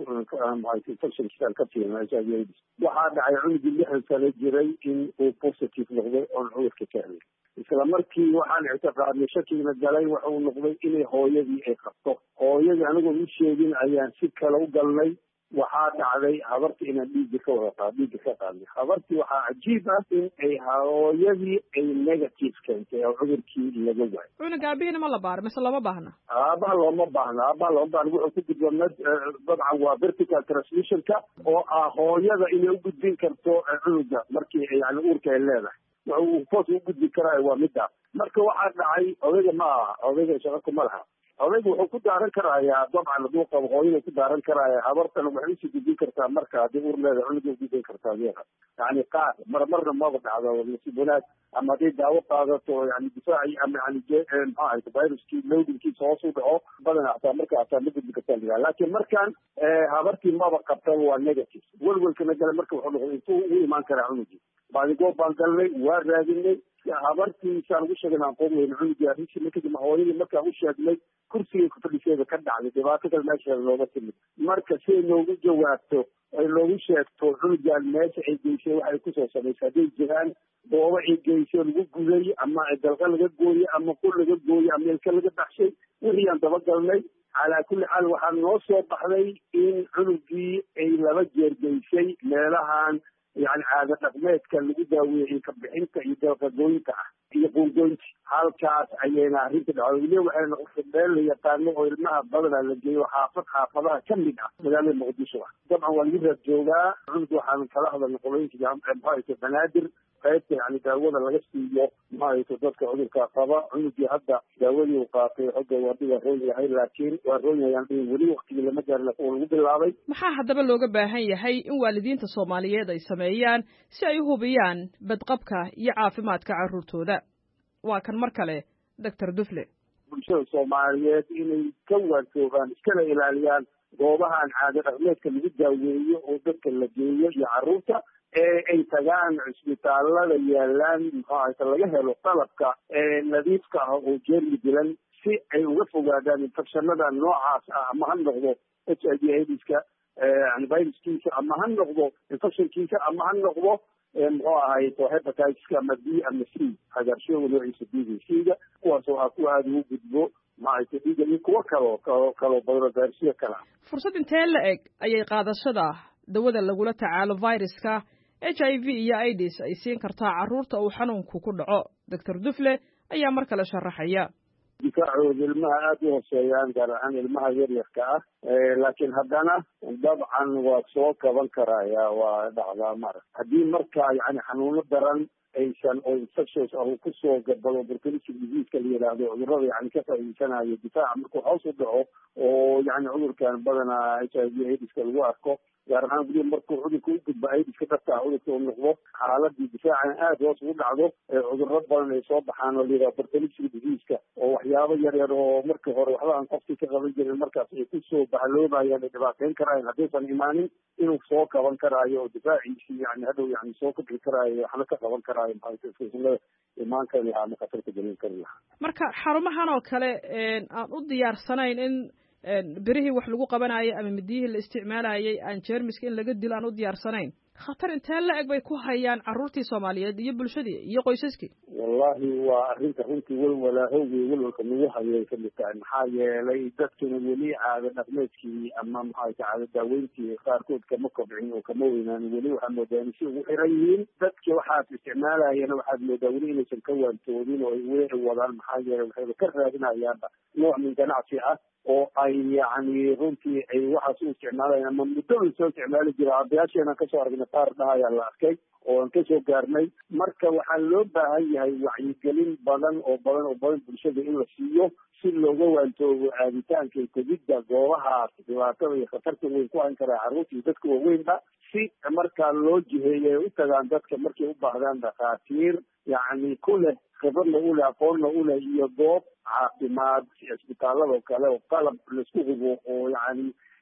infection ka fiilno h i v aids waxaa dhacay cunugii lixdan sano jiray in uu positive noqday oon cudurka ka helay isla markii waxaan ictiqaadnay shakiina galay waxa uu noqday inay hooyadii ay qabto hooyadii anigoo ii sheegin ayaan si kale u galnay waxaa dhacday habartii inaan dhiigga ka wada qaad dhiigga ka qaadnay habartii waxaa cajiib ah in ay hooyadii ay negative keentay oo cudurkii laga waayo cunuga aabihina ma la baaro mise lama baahna aabaha looma baahna aabaha looma baahna wuxuu ku gudba dabcan waa vertical transmissionka oo ah hooyada inay u gudbin karto cunuga markii yani uurka ay leedahay wuxuu foos u gudbi karaayo waa middaa marka waxaa dhacay odayga ma aha odayga shaqo kuma laha odayga wuxuu ku daaran karayaa dabcan hadduu qabo hooyada ku daaran karaya habartana waxay usii gudbin kartaa marka haddii uur leedahay cunuga ugudbin kartaa adeega yani qaar mar marna maba dhacdo nasiib wanaag ama hadday daawo qaadato yani difaaci ama yani maxaa ahayta viruskii loadinkiisa hoos u dhaco badana hataa marka hataa ma gudbi kartaa ligaa laakiin markaan habartii maba qabtaba waa negative welwelkana gale marka wuxuu noqday intuu ugu imaan karaa cunugii baadigoo baan galnay waa raadinay habartiisaan ugu sheegay aan qoom weyne cunugii arrintii kadib hooyadii markaan u sheegnay kursigay ku fadhiseeda ka dhacday dhibaato kale meesheeda looga timid marka siay noogu jawaabto ay loogu sheegto cunugaan meesha ay geysay waxay kusoo samaysay hadday jiraan goobo ay geysay lagu guday ama dalqa laga gooyey ama qul laga gooyey ama ilka laga baxshay wixii aan dabagalnay calaa kulli xaal waxaa noo soo baxday in cunugii ay laba jeer geysay meelahan yani caada dhaqmeedka lagu daaweeyey ilka bixinta iyo dalqagooyinka ah iyo qungoynta halkaas ayayna arrinta dhacday weliba waxay noqotay meel la yaqaano oo ilmaha badanaa la geeyo xaafad xaafadaha ka mid ah magaalada muqdisho ah dabcan waa lagu raad joogaa cunug waxaan kala hadalnay qolooyinka maxaayto banaadir qaybta yani daawada laga siiyo maxaayto dadka cudurka qaba cunugii hadda daawadii uu qaatay xogga wadi waa roon yahay laakiin waa roon yahayaan dhihin weli waktigii lama gaarin laakiin waa lagu bilaabay maxaa haddaba looga baahan yahay in waalidiinta soomaaliyeed ay sameeyaan si ay u hubiyaan badqabka iyo caafimaadka carruurtooda waa kan mar kale doctor dufle bulshada soomaaliyeed inay ka waantoogaan iskala ilaaliyaan goobahan caado dhaqmeedka lagu daaweeyo oo dadka la geeyo iyo carruurta ee ay tagaan cisbitaalada yaalaan maxaahayta laga helo qalabka nadiifka ah oo jeermi dilan si ay uga fogaadaan infectionada noocaas ah ama ha noqdo h i v aidiska yani viruskiisa ama ha noqdo infectionkiisa ama ha noqdo muxuu ahayto hepatiska ama b ama c hagaarshooga noociisa b v c-ga kuwaas oo ah kuwa aada ugu gudbo maxayta dhiiga iyo kuwo kaloo kaloo kaloo badano gaarsiyo kala fursad intee la eg ayay qaadashada dawada lagula tacaalo viruska h i v iyo aids ay siin kartaa carruurta uu xanuunku ku dhaco doctor dufle ayaa mar kale sharaxaya difaacooda ilmaha aada u hooseeyaan gaar ahaan ilmaha yaryarka ah laakiin haddana dabcan waa soo kaban karaya waa dhacdaa mara haddii marka yani xanuuno daran aysan oo infections ah uu kusoo gabado opportunistic diseaseka la yidhaahdo cudurada yani ka faa'iideysanayo difaaca markuu hoos u dhaco oo yani cudurkan badanaa h i v aidiska lagu arko gaar ahaan weliba markuu cudurka u gudba aidiska dhabta ah cudurka uu noqdo xaaladii difaacana aada hoos ugu dhacdo cudurro badan ay soo baxaan oo la yidhaha opportunistic diseaseka oo waxyaabo yar yar oo markii hore waxba aan qofkii ka qaban jirin markaas ay kusoo bahaloobayaan ay dhibaateyn karaayan haddaysan imaanin inuu soo kaban karaayo oo difaaciisii yani hadhow yani soo kobci karaayo waxna ka qaban karaayo maxaa imaan kari lahaa ama khatarta gelin kari lahaa marka xarumahan oo kale aan u diyaarsanayn in berihii wax lagu qabanayo ama midiyihii la isticmaalayay aan jeermiska in laga dilo aan u diyaarsanayn khatar intee la eg bay ku hayaan carruurtii soomaaliyeed iyo bulshadii iyo qoysaskii wallahi waa arrinta runtii welwalaahowgii welwalka nagu hayay kamid tahay maxaa yeelay dadkina weli caado dhaqmeedkii ama maxaayta caado daaweyntii qaarkood kama kobcin oo kama weynaan weli waxaa moodaa in si ugu xiran yihiin dadki waxaad isticmaalayana waxaad moodaa weli inaysan ka waantoodin oo ay weeri wadaan maxaa yeelay waxayba ka raadinayaanba nooc min ganacsi ah oo ay yani runtii ay waxaas u isticmaalayaan ama muddada soo isticmaali jira aabayaasheena kasoo aragnay qaar dhahayaa la arkay oo aan kasoo gaarnay marka waxaa loo baahan yahay wacyigelin badan oo badan oo badan bulshada in la siiyo si looga waantoobo aaditaanka tegidda goobahaas dhibaatada iyo khatarta weyn ku hayn karaa carruurta iyo dadka waaweynba si markaa loo jiheeyo ay u tagaan dadka markay u baahdaan dhakhaatiir yacni ku leh khibradna u leh aqoonna u leh iyo goob caafimaad cisbitaalada oo kale oo qalab laisku hubo oo yacni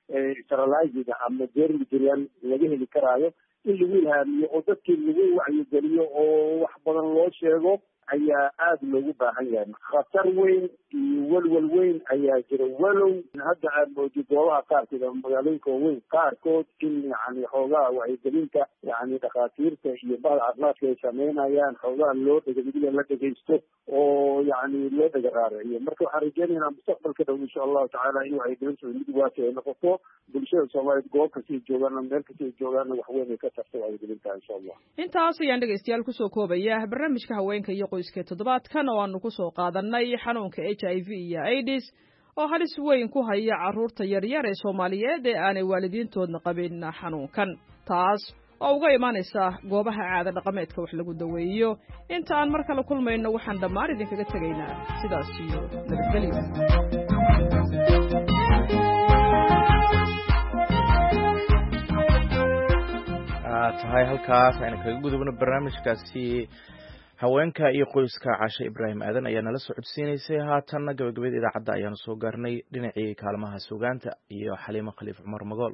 steriliziga ama germigrian laga heli karaayo in lagu ilhaamiyo oo dadkii lagu wacyigeliyo oo wax badan loo sheego ayaa aada loogu baahan yahay. khatar weyn iyo welwel weyn ayaa jira, walow hadda aad moodo goobaha qaarkood ama magaalooyinka waaweyn qaarkood in yani xoogaha wacyigelinta yani dhakhaatiirta iyo bahda caafimaadka ay sameynayaan xoogaha loo dhegamidiga la dhegaysto oo yani loo dhega raaraciyo. marka waxaan rajeynaynaa mustaqbalka dhow insha allahu tacaala in wacyigelinta mid waasi ay noqoto, bulshada soomaaliyeed goob kastay joogaana meel kastay joogaana wax weyn ay ka tarto wacyigelinta insha allah. intaas ayaan dhegaystayaal kusoo koobaya barnaamijka haweenka iyo qoyska toddobaadkan oo aanu kusoo qaadanay xanuunka h i v iyo aids oo halis weyn ku haya carruurta yaryar ee soomaaliyeed ee aanay waalidiintoodna qabin xanuunkan, taas oo uga imaanaysa goobaha caada dhaqameedka wax lagu daweeyo. inta aan mar kale kulmayno waxaan dhammaan idinkaga tegaynaa sidaas iyo nabadgelyo. tahay halkaas aynu kaga gudubno barnaamijkaasi haweenka iyo qoyska. Caashe Ibraahim Aadan ayaa nala soo codsiinaysay. haatanna gabagabada idaacadda ayaanu soo gaarnay dhinacii kaalmaha suugaanta iyo Xaliimo Khaliif Cumar Magool.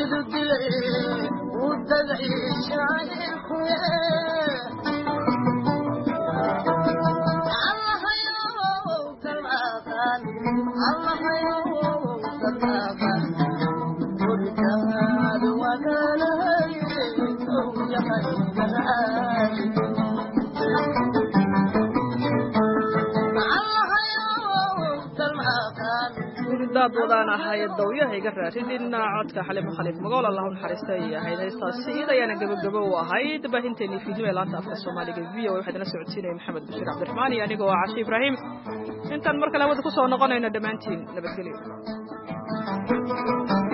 Would the haddaad wadaan ahayd dawyaha iga raadinin codka xalimo khaliif magool allahu naxariistay ahayd heestaasi iyada ayaana gabagabo u ahayd baahinteennii fiidnimo ee laanta afka soomaaliga v o waxaad ila socodsiinaya maxamed bashiir cabdiraxmaan iyo anigoo ah cashi ibraahim intaan mar kale hawada ku soo noqonayno dhammaantiin nabadgelyo